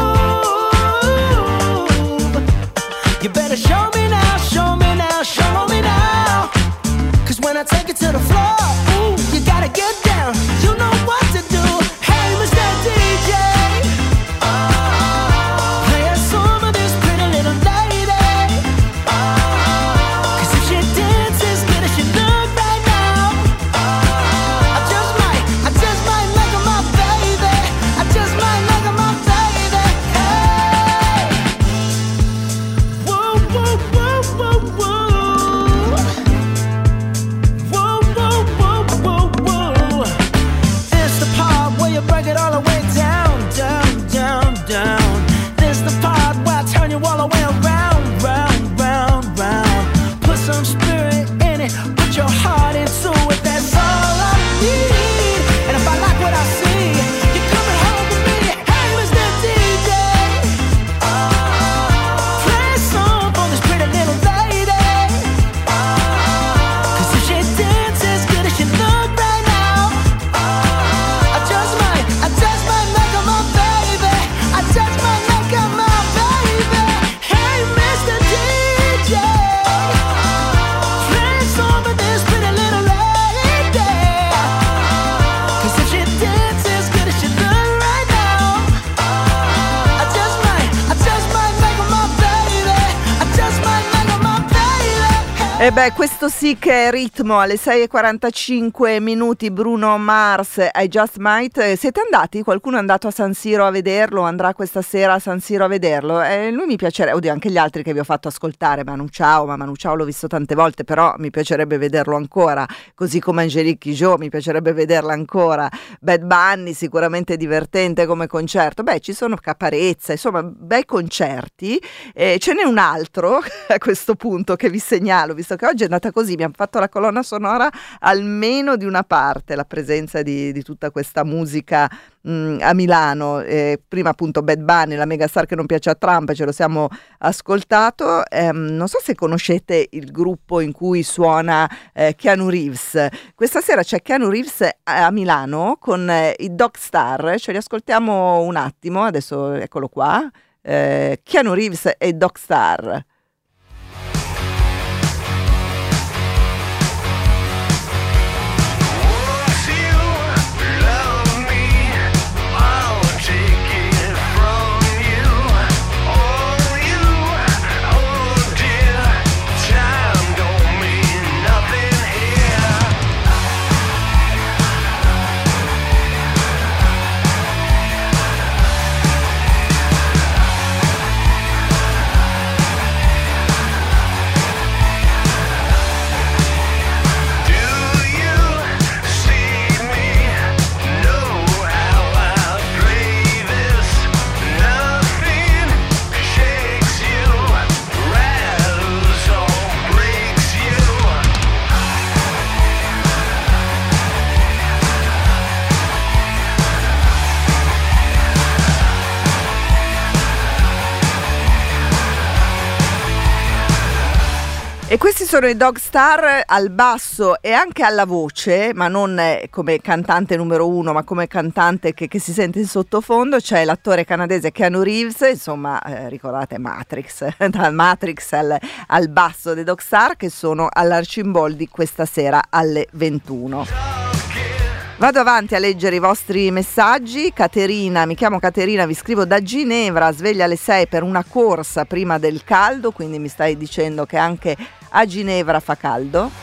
You better show me now, show me now, show me now. Cause when I take it to the floor, ooh, you gotta get down, you know what to do. Hey, Mister D J, oh, play a song for this pretty little lady. Oh, cause if she dances good as she look right now, oh, I just might, I just might make her my baby. I just might make her my baby. Hey, whoa, whoa, whoa, whoa, whoa. Whoa, whoa, whoa, whoa, whoa. put your heart into it, that's all I need. And if I like what I see, you're coming home with me. Hey, Mister D J, play a song for this pretty little lady. Cause if she dances as good as she look right now, I just might, I just might make her my baby. I just might make her my baby. Hey, Mister D J, play a song for this pretty little lady. Cause if she dances as good as she look right now, I just might, I just might make her my baby. I just might make her my baby. E beh, questo sì che è ritmo. Alle sei e quarantacinque minuti, Bruno Mars, I Just Might. Eh, Siete andati? Qualcuno è andato a San Siro a vederlo? Andrà questa sera a San Siro a vederlo? Eh, lui mi piacerebbe, oddio, anche gli altri che vi ho fatto ascoltare, Manu Chao, ma Manu Chao l'ho visto tante volte, però mi piacerebbe vederlo ancora, così come Angelique Kidjo, mi piacerebbe vederla ancora. Bad Bunny, sicuramente divertente come concerto. Beh, ci sono Caparezza, insomma, bei concerti. Eh, ce n'è un altro a questo punto che vi segnalo, visto che oggi è andata così, mi hanno fatto la colonna sonora almeno di una parte, la presenza di, di tutta questa musica mh, a Milano. Eh, prima appunto Bad Bunny, la megastar che non piace a Trump, ce lo siamo ascoltato. Ehm, non so se conoscete il gruppo in cui suona eh, Keanu Reeves. Questa sera c'è Keanu Reeves a, a Milano con eh, i Dog Star, ce li ascoltiamo un attimo, adesso eccolo qua, eh, Keanu Reeves e Dog Star. E questi sono i Dog Star al basso e anche alla voce, ma non come cantante numero uno, ma come cantante che, che si sente in sottofondo. C'è l'attore canadese Keanu Reeves, insomma, eh, ricordate Matrix, dal Matrix al, al basso dei Dog Star, che sono all'Arcimboldi questa sera alle ventuno. Vado avanti a leggere i vostri messaggi. Caterina, mi chiamo Caterina, vi scrivo da Ginevra, sveglia alle sei per una corsa prima del caldo, quindi mi stai dicendo che anche a Ginevra fa caldo.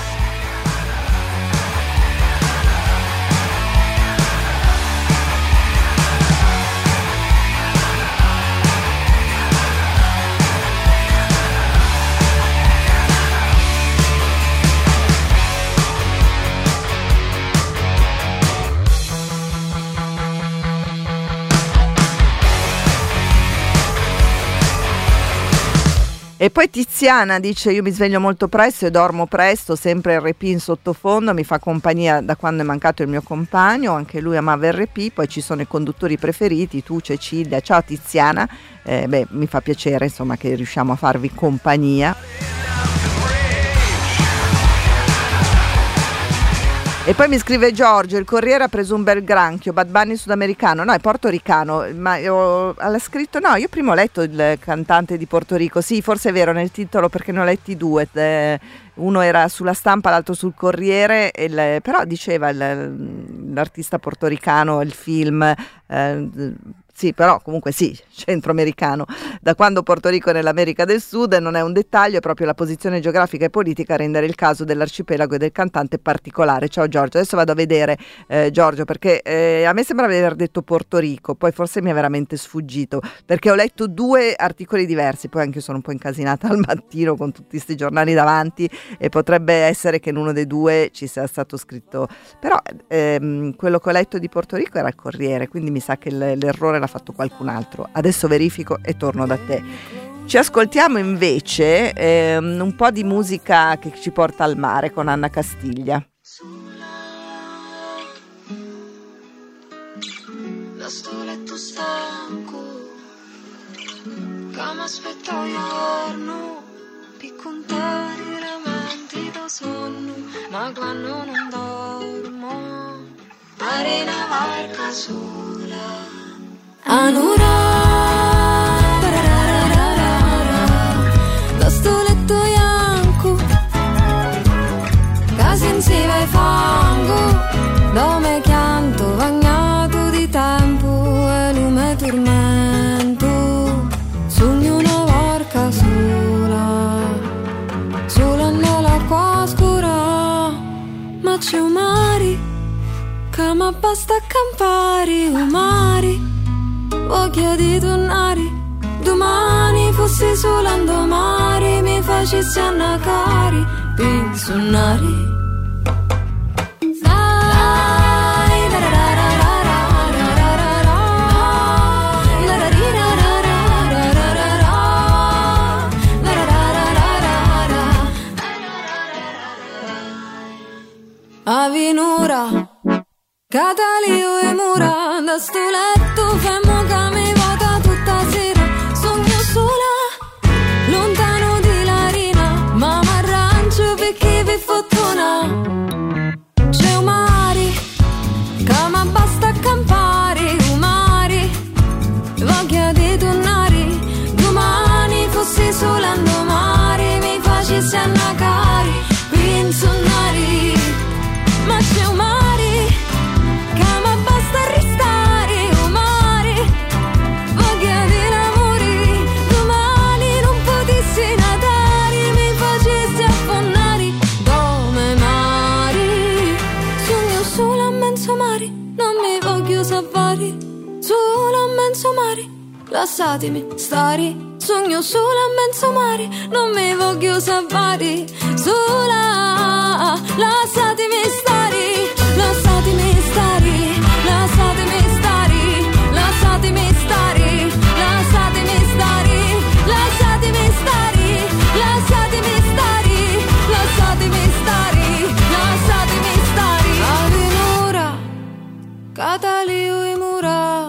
E poi Tiziana dice: io mi sveglio molto presto e dormo presto, sempre il R P in sottofondo, mi fa compagnia da quando è mancato il mio compagno, anche lui amava il R P. Poi ci sono i conduttori preferiti, tu, Cecilia. Ciao Tiziana, eh, beh, mi fa piacere insomma che riusciamo a farvi compagnia. E poi mi scrive Giorgio: il Corriere ha preso un bel granchio, Bad Bunny sudamericano, no, è portoricano, ma io, l'ha scritto, no, io prima ho letto il cantante di Porto Rico, sì, forse è vero nel titolo perché ne ho letti due, eh, uno era sulla Stampa, l'altro sul Corriere, il, però diceva il, l'artista portoricano, il film, eh, sì, però comunque sì, centroamericano. Da quando Porto Rico è nell'America del Sud non è un dettaglio, è proprio la posizione geografica e politica a rendere il caso dell'arcipelago e del cantante particolare. Ciao Giorgio, adesso vado a vedere eh, Giorgio, perché eh, a me sembra aver detto Porto Rico, poi forse mi è veramente sfuggito, perché ho letto due articoli diversi, poi anche io sono un po' incasinata al mattino con tutti questi giornali davanti e potrebbe essere che in uno dei due ci sia stato scritto, però ehm, quello che ho letto di Porto Rico era il Corriere, quindi mi sa che l- l'errore l'ha fatto qualcun altro. Adesso verifico e torno da te. Ci ascoltiamo invece ehm, un po' di musica che ci porta al mare con Anna Castiglia. Da sto letto stanco che m'aspetto giorno per contare i ramenti da sonno, ma quando non dormo pare una barca sola Anura. Da sto letto bianco che sentiva il fango dove chianto bagnato di tempo e lume tormento, sogno una barca sola sola nell'acqua scura, ma c'è un mare che mi basta accampare, un mare voglio di tornare domani, fossi solo a mare, mi facessi annacare per suonare. Avinura, Catalio e Mura, da sto letto femmo che mi vada tutta sera, sogno sola, lontano di Larina, ma m'arrangio perché vi fortuna. C'è un mare che mi basta accampare, un mare voglio di tornare domani, fossi sola a mare, mi facessi annacare per suonare. Ma c'è un mare che mi basta restare, un mare voglio di l'amore domani, non potessi nadare, mi facessi affondare come mare, sogno solo a mezzo mare, non mi voglio salvare, solo a mezzo mare, lasciatemi stare, sogno solo a mezzo mare, non mi voglio salvare, sola, lasciatemi stare, lasciatemi stare, lasciatemi stare, lasciatemi stare, lasciatemi stare, lasciatemi stare, lasciatemi stare, lasciatemi stare, lasciatemi stare. Avinura, Catalio e Mura,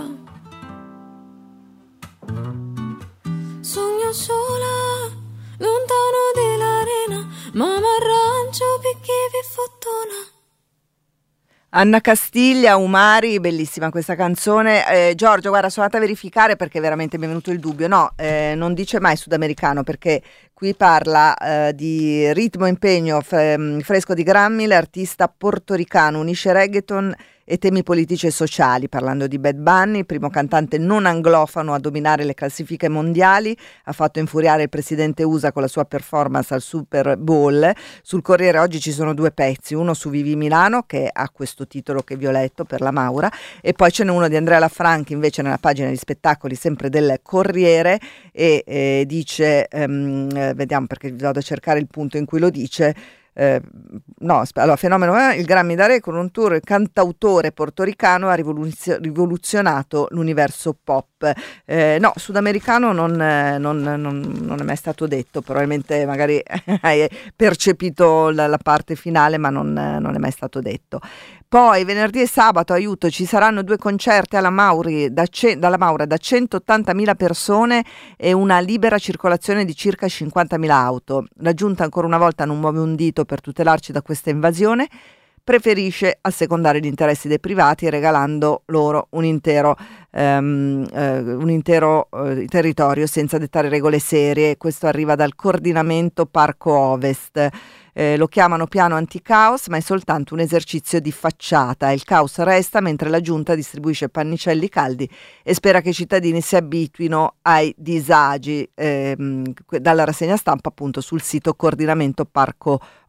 sogno sola, lontano dell'arena, ma m'arrangio perché vi fortuna. Anna Castiglia, Umari, bellissima questa canzone. eh, Giorgio, guarda, sono andata a verificare perché veramente mi è venuto il dubbio. No, eh, non dice mai sudamericano, perché qui parla eh, di ritmo impegno f- fresco di Grammy. L'artista portoricano unisce reggaeton e temi politici e sociali, parlando di Bad Bunny, il primo cantante non anglofano a dominare le classifiche mondiali, ha fatto infuriare il presidente U S A con la sua performance al Super Bowl. Sul Corriere oggi ci sono due pezzi, uno su Vivi Milano, che ha questo titolo che vi ho letto per la Maura, e poi ce n'è uno di Andrea Lafranchi invece nella pagina di spettacoli sempre del Corriere, e eh, dice, ehm, vediamo perché vado a cercare il punto in cui lo dice. Eh, no, allora, fenomeno eh, il Grammy da Re con un tour, il cantautore portoricano ha rivoluzio- rivoluzionato l'universo pop. Eh, no, sudamericano non, eh, non, non, non è mai stato detto, probabilmente magari hai percepito la, la parte finale, ma non, non è mai stato detto. Poi venerdì e sabato, aiuto, ci saranno due concerti alla Mauri, da ce- dalla Maura da centottantamila persone e una libera circolazione di circa cinquantamila auto. La giunta ancora una volta non muove un dito per tutelarci da questa invasione, preferisce assecondare gli interessi dei privati regalando loro un intero, um, uh, un intero uh, territorio senza dettare regole serie. Questo arriva dal coordinamento Parco Ovest. Eh, lo chiamano piano anti-caos, ma è soltanto un esercizio di facciata. Il caos resta mentre la giunta distribuisce pannicelli caldi e spera che i cittadini si abituino ai disagi. Ehm, dalla rassegna stampa appunto sul sito Coordinamento Parco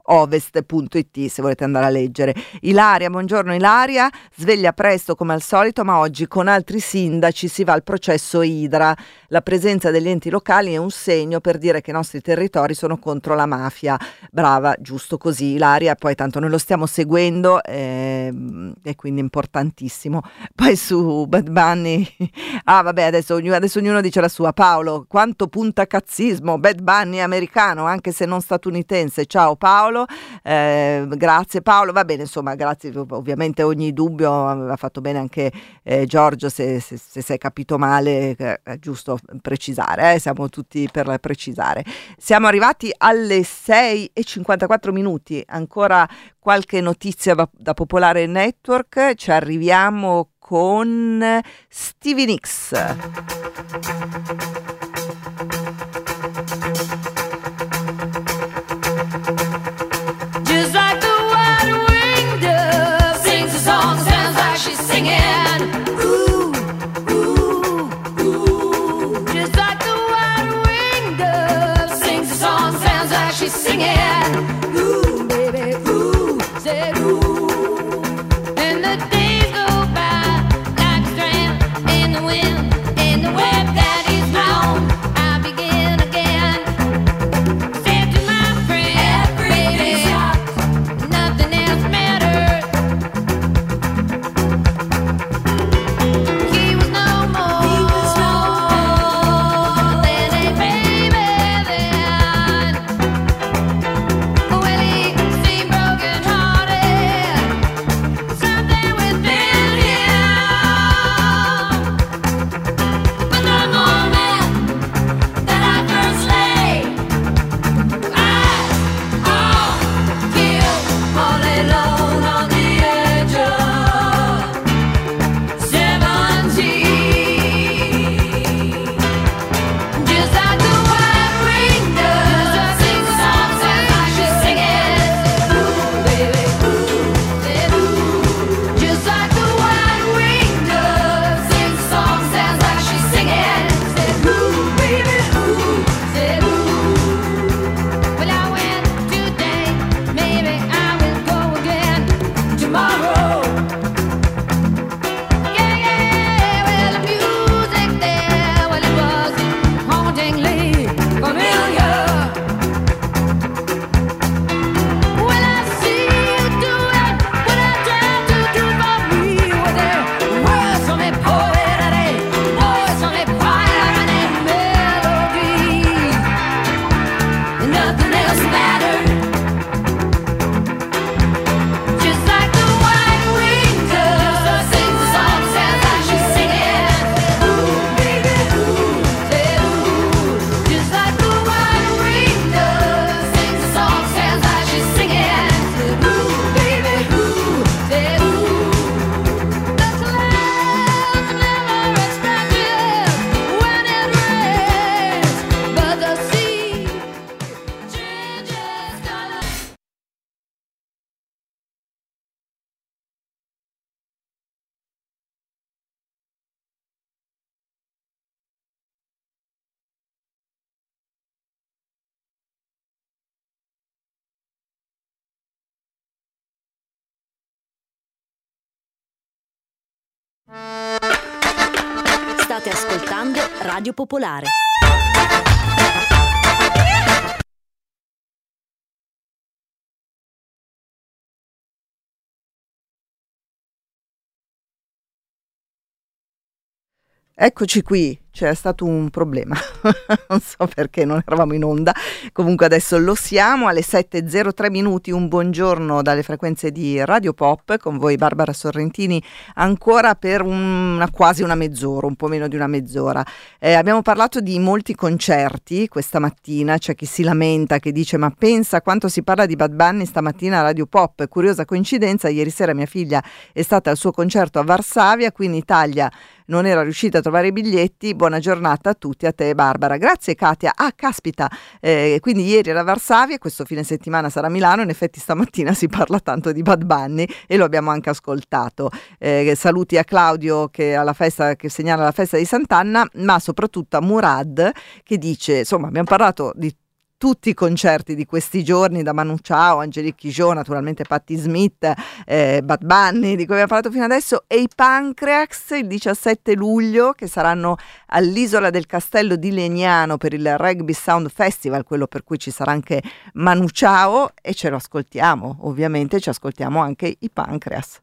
ovest punto it se volete andare a leggere. Ilaria, buongiorno Ilaria, sveglia presto come al solito, ma oggi con altri sindaci si va al processo Idra. La presenza degli enti locali è un segno per dire che i nostri territori sono contro la mafia. Brava, giusto così Ilaria, poi tanto noi lo stiamo seguendo eh, e quindi è importantissimo. Poi su Bad Bunny, ah vabbè adesso, adesso ognuno dice la sua. Paolo, quanto puntacazzismo, Bad Bunny è americano anche se non statunitense. Ciao Paolo. Eh, grazie Paolo, va bene, insomma grazie, ovviamente ogni dubbio ha fatto bene anche eh, Giorgio, se, se, se si è capito male eh, è giusto precisare, eh, siamo tutti per precisare. Siamo arrivati alle sei e cinquantaquattro minuti, ancora qualche notizia da, da Popolare Network, ci arriviamo con Stevie Nicks. Just like the white-winged dove sings a song, sounds like she's singing. Ooh, ooh, ooh. Just like the white-winged dove sings a song, sounds like she's singing. Ooh, baby, ooh, say ooh. And the days go by like a strand in the wind, in the web that is blown. I begin again. Said to my friend, baby, nothing else matters. He was no more, he was no more than a baby then. Well, he seemed broken hearted, something within him. But the moment that I first lay eyes on him, all alone on the edge of seventeen. Just like the white-winged dove sings a song, sounds like she's singing. Ooh, baby, ooh, said ooh. Just like the white-winged dove sings a song, sounds like she's singing. Said ooh, baby, ooh, said ooh. Well, I went today, maybe I will go again tomorrow. Yeah, yeah, well, the music there, well, it was hauntingly familiar. Well, I see you do it, what I tried to do for me. Was there words on me, poetry, voice on me, fire and a melody, and nothing else mattered. Just like the white-winged dove sings a song, sounds like she's singing. Ooh, baby, ooh, said ooh. Just like the white-winged dove sings a song, sounds like she's singing. Said ooh, baby, ooh, said ooh. The clouds never expect it when it rains, but the sea changes color. State ascoltando Radio Popolare. Eccoci qui, c'è stato un problema, non so perché non eravamo in onda, comunque adesso lo siamo, alle sette e zero tre minuti, un buongiorno dalle frequenze di Radio Pop, con voi Barbara Sorrentini, ancora per una, quasi una mezz'ora, un po' meno di una mezz'ora. Eh, abbiamo parlato di molti concerti questa mattina, c'è chi si lamenta, che dice ma pensa quanto si parla di Bad Bunny stamattina a Radio Pop, curiosa coincidenza, ieri sera mia figlia è stata al suo concerto a Varsavia, qui in Italia non era riuscita a trovare i biglietti. Buona giornata a tutti, a te Barbara. Grazie Katia. Ah caspita, eh, quindi ieri era a Varsavia, questo fine settimana sarà a Milano, in effetti stamattina si parla tanto di Bad Bunny e lo abbiamo anche ascoltato. Eh, saluti a Claudio che, alla festa, che segnala la festa di Sant'Anna, ma soprattutto a Murad che dice, insomma abbiamo parlato di tutti i concerti di questi giorni, da Manu Chao, Angelique Kidjo, naturalmente Patti Smith, eh, Bad Bunny, di cui abbiamo parlato fino adesso, e i Pancreas il diciassette luglio, che saranno all'Isola del Castello di Legnano per il Rugby Sound Festival, quello per cui ci sarà anche Manu Chao, e ce lo ascoltiamo, ovviamente ci ascoltiamo anche i Pancreas.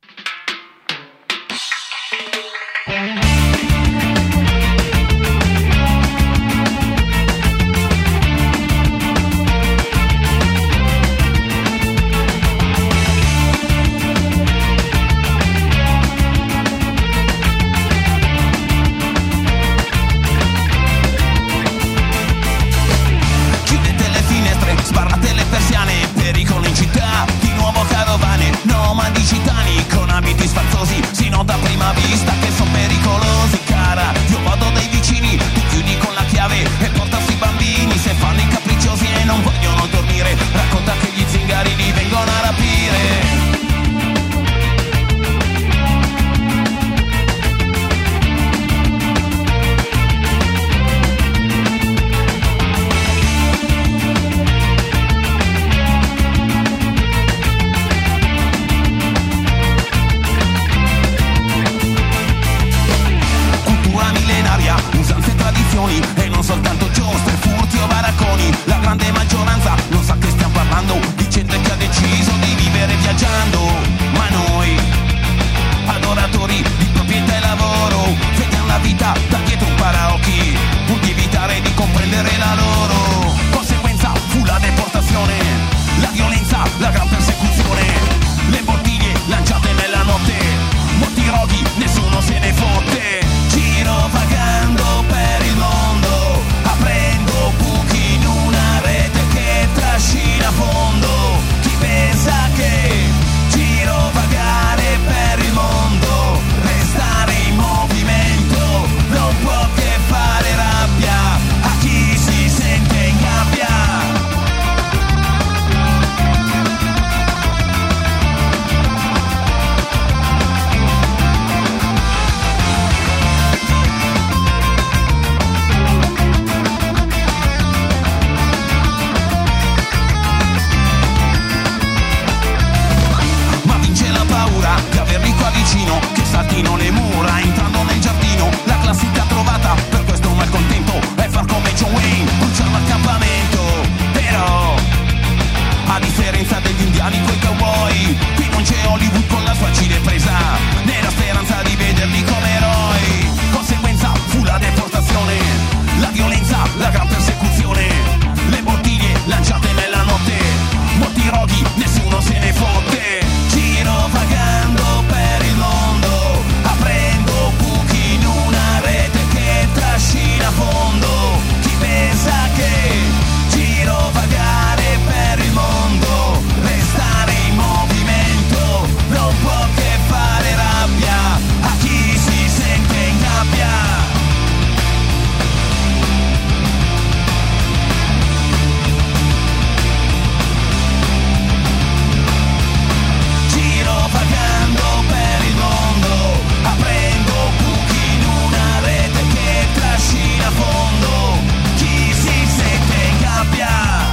Sbarrate le persiane, pericolo in città, di nuovo carovane, nomadi gitani con abiti sfarzosi, si nota a prima vista che sono pericolosi, cara. Io vado dai vicini, tu chiudi con la chiave e porta sui bambini, se fanno i capricciosi e non vogliono dormire, racconta che gli zingari li vengono a rapire. Usanze, tradizioni e non soltanto giostre, furti o baracconi. La grande maggioranza non sa che stiamo parlando di gente che ha deciso di vivere viaggiando. Ma noi, adoratori di proprietà e lavoro, vediamo la vita da dietro un paraocchi, pur di evitare di comprendere la loro. Conseguenza fu la deportazione, la violenza, la gran persecuzione, le bottiglie lanciate nella notte, molti roghi, nessuno se ne fotte. Giro vagando per il mondo, aprendo buchi in una rete che trascina a fondo. Chi pensa che giro vagare per il mondo, restare in movimento, non può che fare rabbia a chi si sente in gabbia. Di averli qua vicino, che saltino le mura entrando nel giardino. La classica trovata per questo malcontento è far come John Wayne, bruciare l'accampamento. Però a differenza degli indiani coi cowboy, qui non c'è Hollywood con la facile presa, né la speranza di vederli come eroi. Conseguenza fu la deportazione, la violenza, la gran persecuzione, le bottiglie lanciate nella notte, molti roghi, nessuno se ne fotte. Giro vagando per il mondo, aprendo buchi in una rete che trascina a fondo. Chi pensa che giro vagare per il mondo, restare in movimento, non può che fare rabbia a chi si sente in gabbia. Vagando per il mondo, aprendo buchi in una rete che trascina a fondo. Chi si sente in gabbia.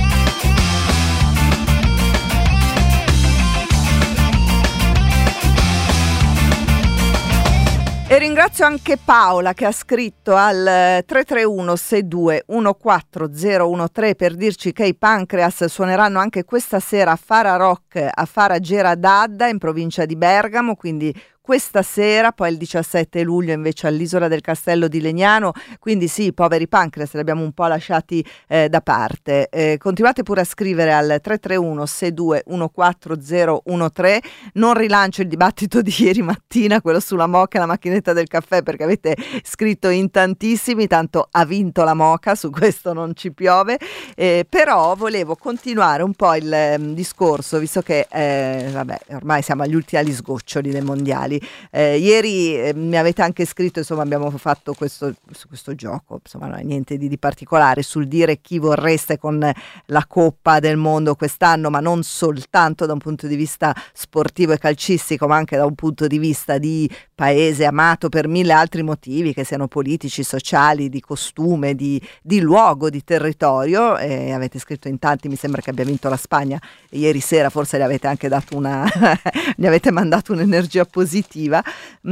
E ringrazio anche Paola che ha scritto al tre tre uno sei due uno quattro zero uno tre per dirci che i Pancreas suoneranno anche questa sera a Fara Rock a Fara Geradadda in provincia di Bergamo, quindi questa sera, poi il diciassette luglio invece all'Isola del Castello di Legnano, quindi sì, i poveri Pancreas li abbiamo un po' lasciati eh, da parte. Eh, continuate pure a scrivere al tre tre uno sei due uno quattro zero uno tre, non rilancio il dibattito di ieri mattina, quello sulla Moca e la macchinetta del caffè, perché avete scritto in tantissimi, tanto ha vinto la Moca, su questo non ci piove, eh, però volevo continuare un po' il eh, discorso, visto che eh, vabbè, ormai siamo agli ultimi agli sgoccioli dei mondiali. Eh, ieri eh, mi avete anche scritto, insomma abbiamo fatto questo, questo gioco, insomma non è niente di, di particolare, sul dire chi vorreste con la Coppa del Mondo quest'anno, ma non soltanto da un punto di vista sportivo e calcistico, ma anche da un punto di vista di paese amato per mille altri motivi, che siano politici, sociali, di costume, di, di luogo, di territorio. E avete scritto in tanti, mi sembra che abbia vinto la Spagna e ieri sera forse gli avete anche dato una gli avete mandato un'energia positiva.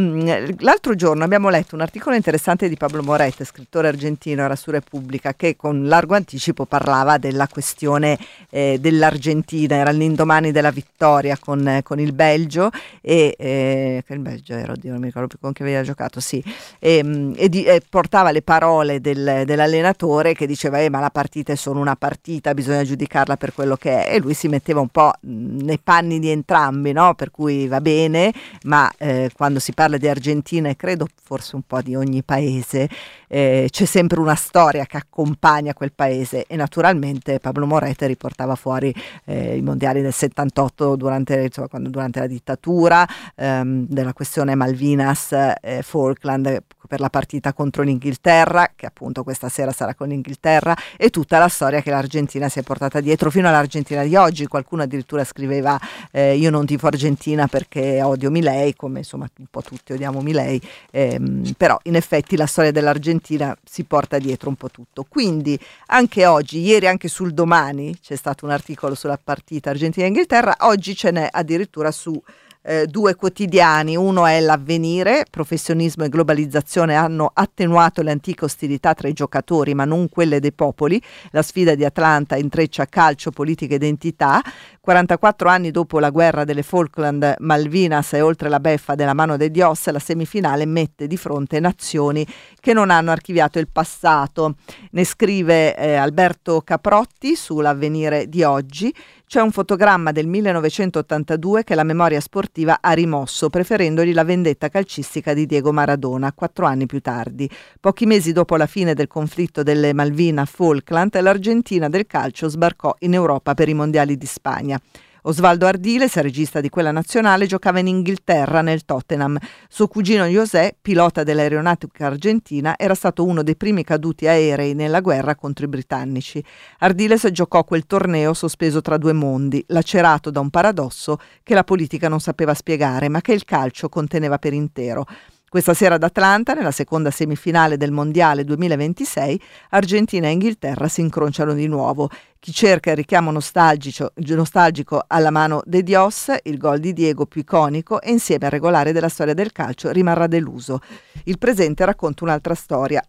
L'altro giorno abbiamo letto un articolo interessante di Pablo Moret, scrittore argentino, era su Repubblica, che con largo anticipo parlava della questione eh, dell'Argentina. Era l'indomani della vittoria con, con il Belgio e eh, che il Belgio era, oddio, non mi ricordo più con chi aveva giocato, sì, e, e, di, e portava le parole del, dell'allenatore che diceva eh, ma la partita è solo una partita, bisogna giudicarla per quello che è, e lui si metteva un po' nei panni di entrambi, no? Per cui va bene, ma eh, quando si parla di Argentina, e credo forse un po' di ogni paese, eh, c'è sempre una storia che accompagna quel paese, e naturalmente Pablo Moret riportava fuori eh, i mondiali del settantotto durante, insomma, quando, durante la dittatura, ehm, della questione Malvinas, eh, Falkland, per la partita contro l'Inghilterra, che appunto questa sera sarà con l'Inghilterra, e tutta la storia che l'Argentina si è portata dietro fino all'Argentina di oggi. Qualcuno addirittura scriveva eh, io non tifo Argentina perché odio Milei, come insomma un po' tutti odiamo Milei, ehm, però in effetti la storia dell'Argentina si porta dietro un po' tutto. Quindi anche oggi, ieri anche sul Domani c'è stato un articolo sulla partita Argentina-Inghilterra, oggi ce n'è addirittura su Eh, due quotidiani. Uno è l'Avvenire: professionismo e globalizzazione hanno attenuato le antiche ostilità tra i giocatori ma non quelle dei popoli, la sfida di Atlanta intreccia calcio, politica e identità. quarantaquattro anni dopo la guerra delle Falkland, Malvinas e oltre la beffa della mano de Dios, la semifinale mette di fronte nazioni che non hanno archiviato il passato. Ne scrive eh, Alberto Caprotti sull'Avvenire di oggi. C'è un fotogramma del millenovecentottantadue che la memoria sportiva ha rimosso, preferendogli la vendetta calcistica di Diego Maradona, quattro anni più tardi. Pochi mesi dopo la fine del conflitto delle Malvinas-Falkland, l'Argentina del calcio sbarcò in Europa per i mondiali di Spagna. Osvaldo Ardiles, regista di quella nazionale, giocava in Inghilterra nel Tottenham. Suo cugino José, pilota dell'aeronautica argentina, era stato uno dei primi caduti aerei nella guerra contro i britannici. Ardiles giocò quel torneo sospeso tra due mondi, lacerato da un paradosso che la politica non sapeva spiegare, ma che il calcio conteneva per intero. Questa sera ad Atlanta, nella seconda semifinale del Mondiale duemilaventisei, Argentina e Inghilterra si incrociano di nuovo. Chi cerca il richiamo nostalgico, nostalgico alla mano de Dios, il gol di Diego più iconico, e insieme al regolare della storia del calcio rimarrà deluso. Il presente racconta un'altra storia.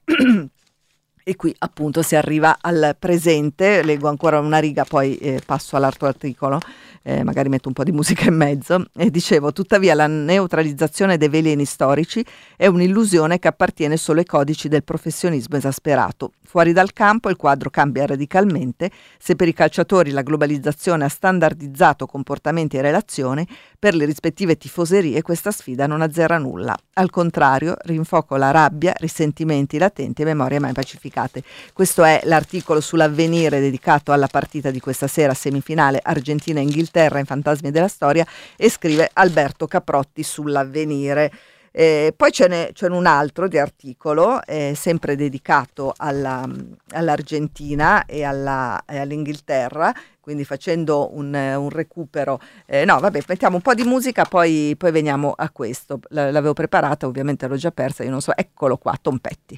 E qui appunto si arriva al presente. Leggo ancora una riga, poi eh, passo all'altro articolo, eh, magari metto un po' di musica in mezzo. E dicevo, tuttavia la neutralizzazione dei veleni storici è un'illusione che appartiene solo ai codici del professionismo esasperato. Fuori dal campo il quadro cambia radicalmente. Se per i calciatori la globalizzazione ha standardizzato comportamenti e relazioni, per le rispettive tifoserie questa sfida non azzera nulla. Al contrario, rinfocola rabbia, risentimenti latenti e memorie mai pacificate. Questo è l'articolo sull'Avvenire dedicato alla partita di questa sera, semifinale Argentina-Inghilterra in Fantasmi della Storia, e scrive Alberto Caprotti sull'Avvenire. Eh, poi ce n'è, c'è un altro di articolo eh, sempre dedicato alla, all'Argentina e, alla, e all'Inghilterra, quindi facendo un, un recupero. Eh, no vabbè, mettiamo un po' di musica, poi, poi veniamo a questo. L- l'avevo preparata, ovviamente l'ho già persa, io non so, eccolo qua, Tom Petty.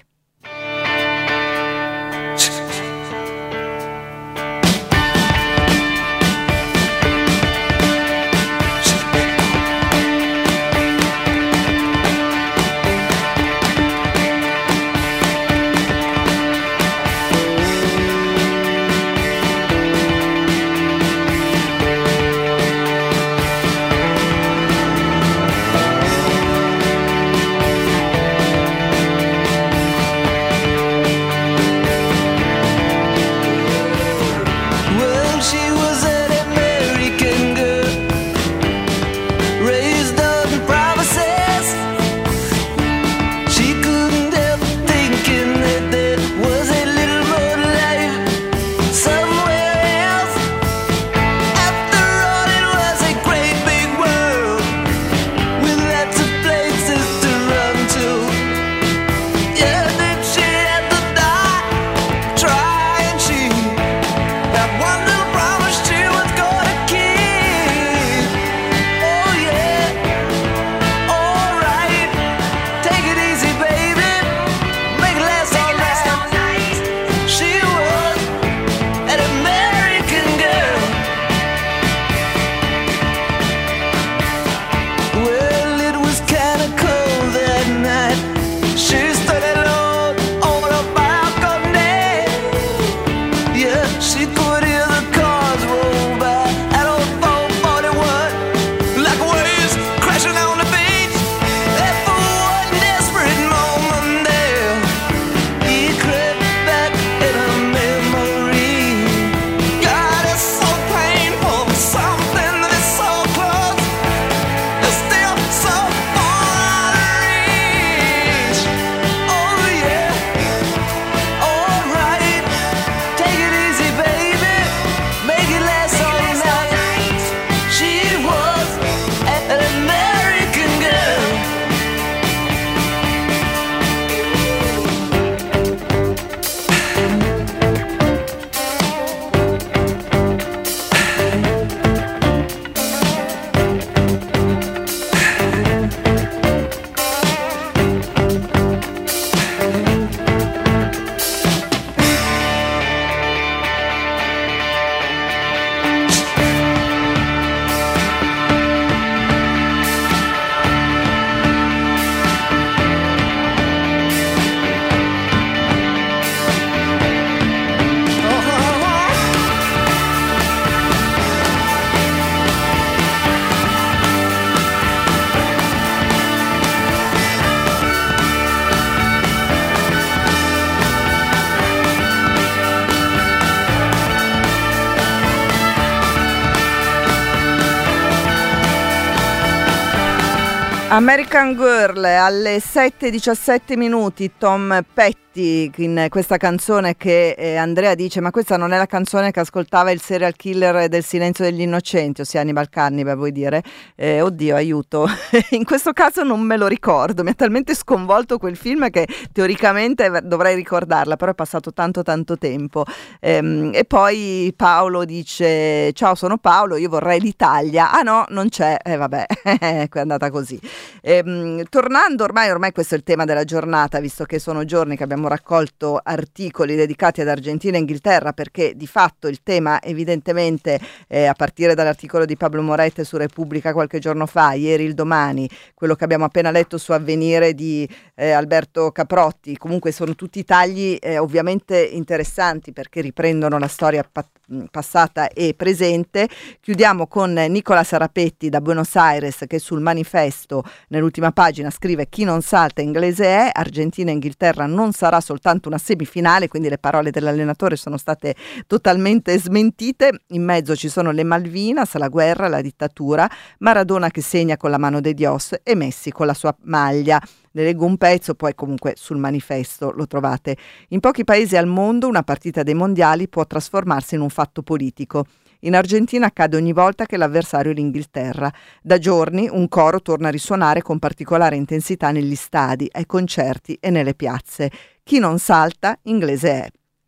American Girl alle sette e diciassette minuti, Tom Petty in questa canzone che eh, Andrea dice ma questa non è la canzone che ascoltava il serial killer del Silenzio degli Innocenti, ossia Hannibal Cannibal, vuoi dire? Eh, oddio, aiuto, in questo caso non me lo ricordo, mi ha talmente sconvolto quel film che teoricamente dovrei ricordarla, però è passato tanto tanto tempo. Ehm, e poi Paolo dice ciao, sono Paolo, io vorrei l'Italia, ah no, non c'è, e eh, vabbè, è andata così. Ehm, tornando ormai, ormai questo è il tema della giornata, visto che sono giorni che abbiamo raccolto articoli dedicati ad Argentina e Inghilterra, perché di fatto il tema evidentemente eh, a partire dall'articolo di Pablo Morette su Repubblica qualche giorno fa, ieri il Domani, quello che abbiamo appena letto su Avvenire di eh, Alberto Caprotti, comunque sono tutti tagli eh, ovviamente interessanti perché riprendono la storia pa- passata e presente. Chiudiamo con Nicola Sarapetti da Buenos Aires che sul Manifesto nell'ultima pagina scrive: chi non salta inglese è, Argentina e Inghilterra non sarà soltanto una semifinale, quindi le parole dell'allenatore sono state totalmente smentite. In mezzo ci sono le Malvinas, la guerra, la dittatura, Maradona che segna con la mano de Dios e Messi con la sua maglia. Ne leggo un pezzo, poi comunque sul Manifesto lo trovate. In pochi paesi al mondo una partita dei mondiali può trasformarsi in un fatto politico. In Argentina accade ogni volta che l'avversario è l'Inghilterra. Da giorni un coro torna a risuonare con particolare intensità negli stadi, ai concerti e nelle piazze. Chi non salta, inglese è.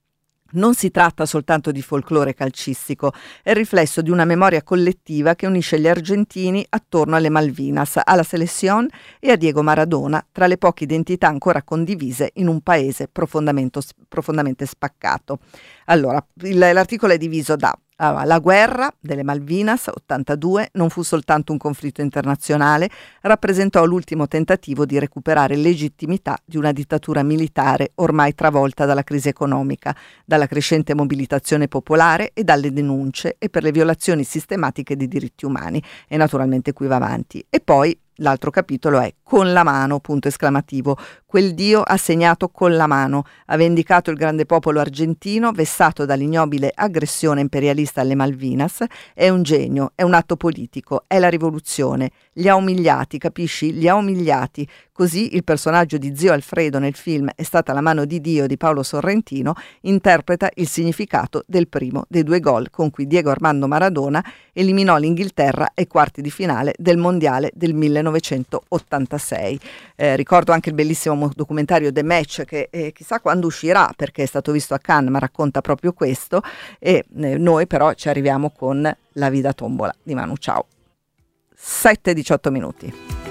Non si tratta soltanto di folklore calcistico, è il riflesso di una memoria collettiva che unisce gli argentini attorno alle Malvinas, alla Selección e a Diego Maradona, tra le poche identità ancora condivise in un paese profondamente, profondamente spaccato. Allora, il, l'articolo è diviso da Allora, la guerra delle Malvinas, ottantadue, non fu soltanto un conflitto internazionale, rappresentò l'ultimo tentativo di recuperare legittimità di una dittatura militare ormai travolta dalla crisi economica, dalla crescente mobilitazione popolare e dalle denunce e per le violazioni sistematiche dei diritti umani. E naturalmente qui va avanti. E poi l'altro capitolo è con la mano, punto esclamativo. Quel Dio ha segnato con la mano, ha vendicato il grande popolo argentino vessato dall'ignobile aggressione imperialista alle Malvinas. È un genio, è un atto politico, è la rivoluzione. Li ha umiliati, capisci? Li ha umiliati. Così il personaggio di zio Alfredo nel film È stata la mano di Dio di Paolo Sorrentino interpreta il significato del primo dei due gol con cui Diego Armando Maradona eliminò l'Inghilterra ai quarti di finale del mondiale del millenovecentottantasei. Eh, ricordo anche il bellissimo documentario The Match che eh, chissà quando uscirà perché è stato visto a Cannes, ma racconta proprio questo. E eh, noi però ci arriviamo con La Vida Tombola di Manu Chao. sette e diciotto minuti.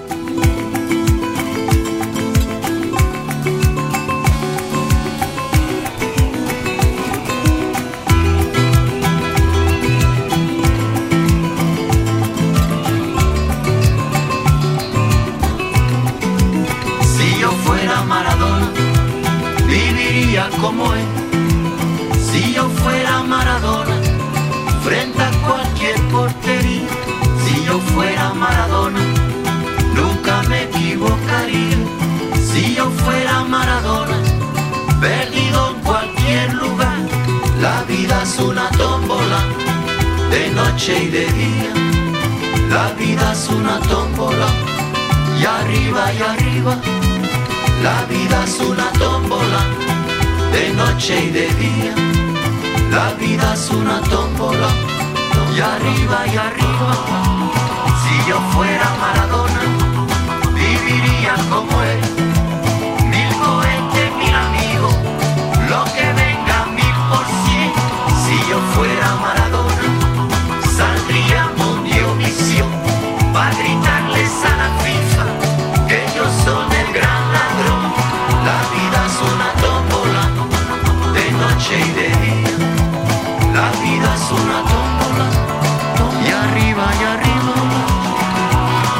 Maradona, viviría como él. Si yo fuera Maradona, frente a cualquier portería. Si yo fuera Maradona, nunca me equivocaría. Si yo fuera Maradona, perdido en cualquier lugar. La vida es una tómbola, de noche y de día. La vida es una tómbola, y arriba y arriba. La vida es una tómbola, de noche y de día. La vida es una tómbola, y arriba y arriba. Si yo fuera Maradona, viviría como él. Mil cohetes, mil amigos, lo que venga mil por cien. Si yo fuera Maradona, saldría Mundiovisión para gritarles a la FIFA que ellos son el gran ladrón. La vida es una tómbola, de noche y de día. La vida es una tómbola, y arriba y arriba.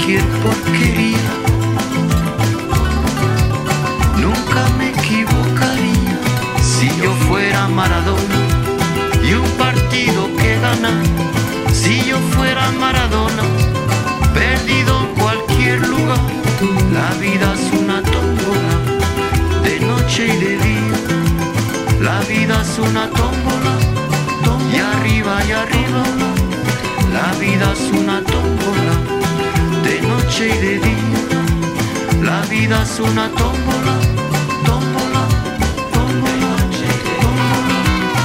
cualquier porquería. Nunca me equivocaría si yo fuera Maradona y un partido que ganar. Si yo fuera Maradona, perdido en cualquier lugar. La vida es una tómbola, de noche y de día. La vida es una tómbola, y arriba y arriba. La vida es una tómbola, de noche y de día. La vida es una tómbola, tómbola, tómbola, tómbola.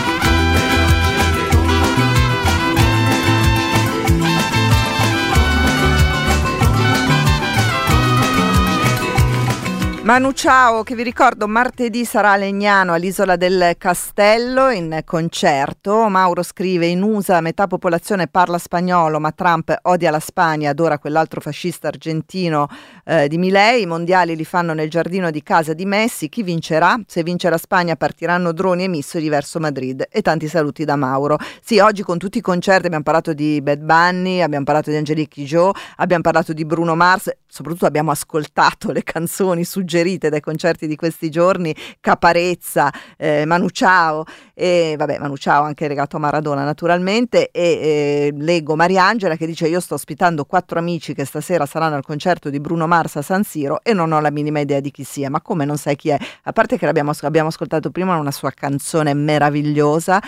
Manu Ciao, che vi ricordo martedì sarà a Legnano all'Isola del Castello in concerto. Mauro scrive: in U S A metà popolazione parla spagnolo, ma Trump odia la Spagna, adora quell'altro fascista argentino eh, di Milei. I mondiali li fanno nel giardino di casa di Messi. Chi vincerà? Se vince la Spagna partiranno droni e missili verso Madrid. E tanti saluti da Mauro. Sì, oggi con tutti i concerti abbiamo parlato di Bad Bunny, abbiamo parlato di Angelique Kidjo, abbiamo parlato di Bruno Mars, soprattutto abbiamo ascoltato le canzoni suggerite dai concerti di questi giorni, Caparezza, eh, Manu Ciao, e vabbè, Manu Ciao anche legato a Maradona naturalmente. E eh, leggo Mariangela che dice: io sto ospitando quattro amici che stasera saranno al concerto di Bruno Mars a San Siro e non ho la minima idea di chi sia. Ma come non sai chi è? A parte che l'abbiamo abbiamo ascoltato prima una sua canzone meravigliosa,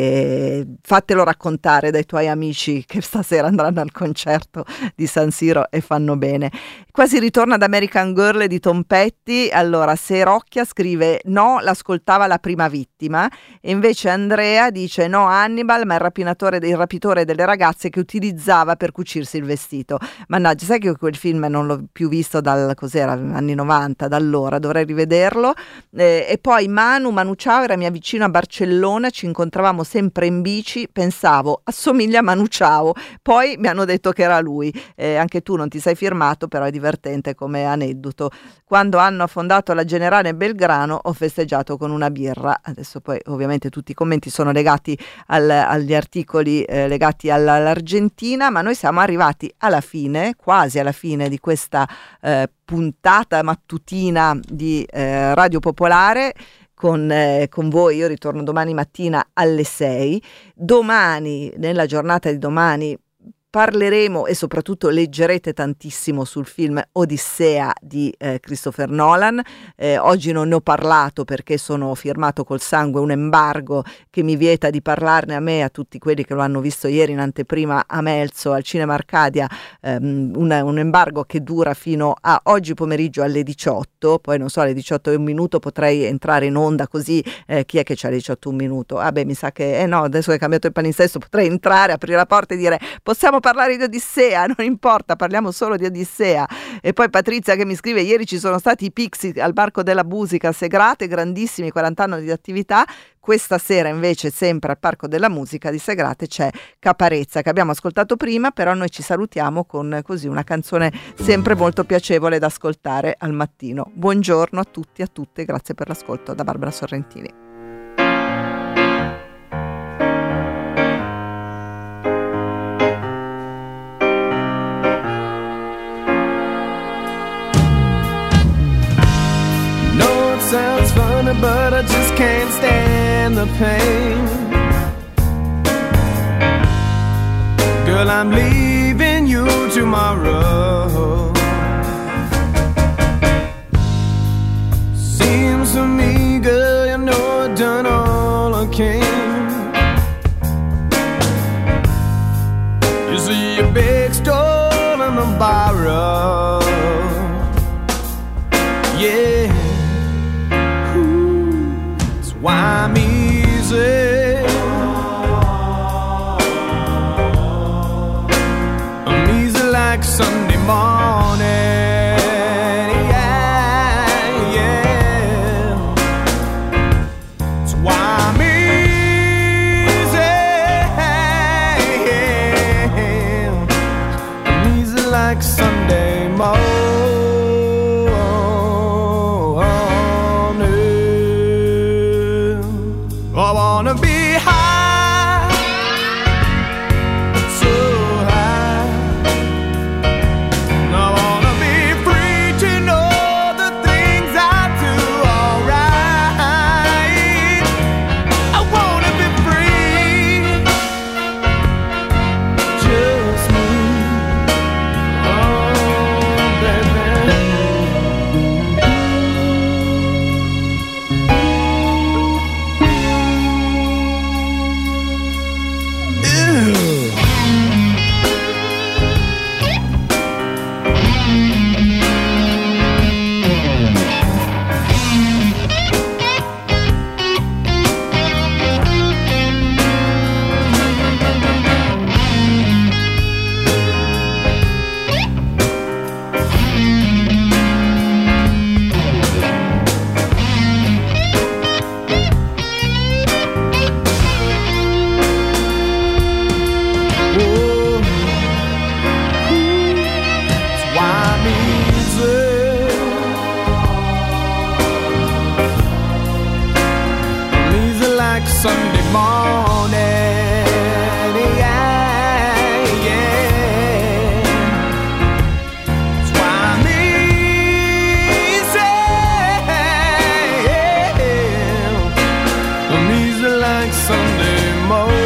e fatelo raccontare dai tuoi amici che stasera andranno al concerto di San Siro e fanno bene. Quasi ritorna ad American Girl di Tom Petty. Allora, se Rocchia scrive no, l'ascoltava La prima vittima, e invece Andrea dice no, Hannibal, ma il rapinatore il rapitore delle ragazze che utilizzava per cucirsi il vestito. Mannaggia, sai che quel film non l'ho più visto dal, cos'era, anni novanta, da allora, dovrei rivederlo. Eh, e poi Manu, Manu Ciao, era mia vicina a Barcellona, ci incontravamo sempre in bici, pensavo assomiglia a Manu Ciao, poi mi hanno detto che era lui. Eh, anche tu non ti sei firmato, però è divertente come aneddoto. Quando hanno affondato la Generale Belgrano ho festeggiato con una birra. Adesso poi ovviamente tutti i commenti sono legati al, agli articoli eh, legati alla, all'Argentina, ma noi siamo arrivati alla fine, quasi alla fine di questa eh, puntata mattutina di eh, Radio Popolare. Con, eh, con voi. Io ritorno domani mattina alle sei. Domani, nella giornata di domani, parleremo e soprattutto leggerete tantissimo sul film Odissea di eh, Christopher Nolan. Eh, oggi non ne ho parlato perché sono firmato col sangue un embargo che mi vieta di parlarne a me e a tutti quelli che lo hanno visto ieri in anteprima a Melzo al Cinema Arcadia, ehm, un, un embargo che dura fino a oggi pomeriggio alle diciotto, poi non so, alle diciotto e un minuto potrei entrare in onda, così eh, chi è che c'ha alle diciotto e un minuto? Ah beh, mi sa che, eh no, adesso che è cambiato il palinsesto potrei entrare, aprire la porta e dire possiamo parlare di Odissea, non importa, parliamo solo di Odissea. E poi Patrizia che mi scrive: ieri ci sono stati i Pixie al Parco della Musica a Segrate, grandissimi, quaranta anni di attività. Questa sera invece sempre al Parco della Musica di Segrate c'è Caparezza, che abbiamo ascoltato prima, però noi ci salutiamo con così una canzone sempre molto piacevole da ascoltare al mattino. Buongiorno a tutti e a tutte, grazie per l'ascolto da Barbara Sorrentini. Sounds funny, but I just can't stand the pain. Girl, I'm leaving you tomorrow. Seems to me, girl, you know I've done all I can. You see a big store in the borrow. Yeah. Why I'm easy, I'm easy like sun. Sunday morning, yeah, yeah. That's why I'm easy, I'm easy like Sunday morning.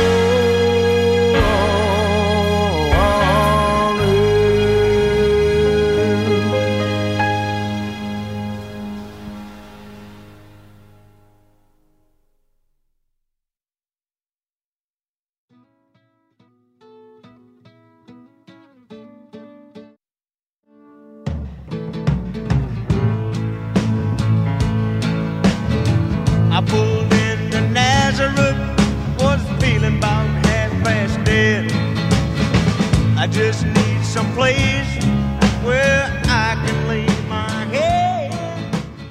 I pulled into Nazareth, was feeling about half past dead. I just need some place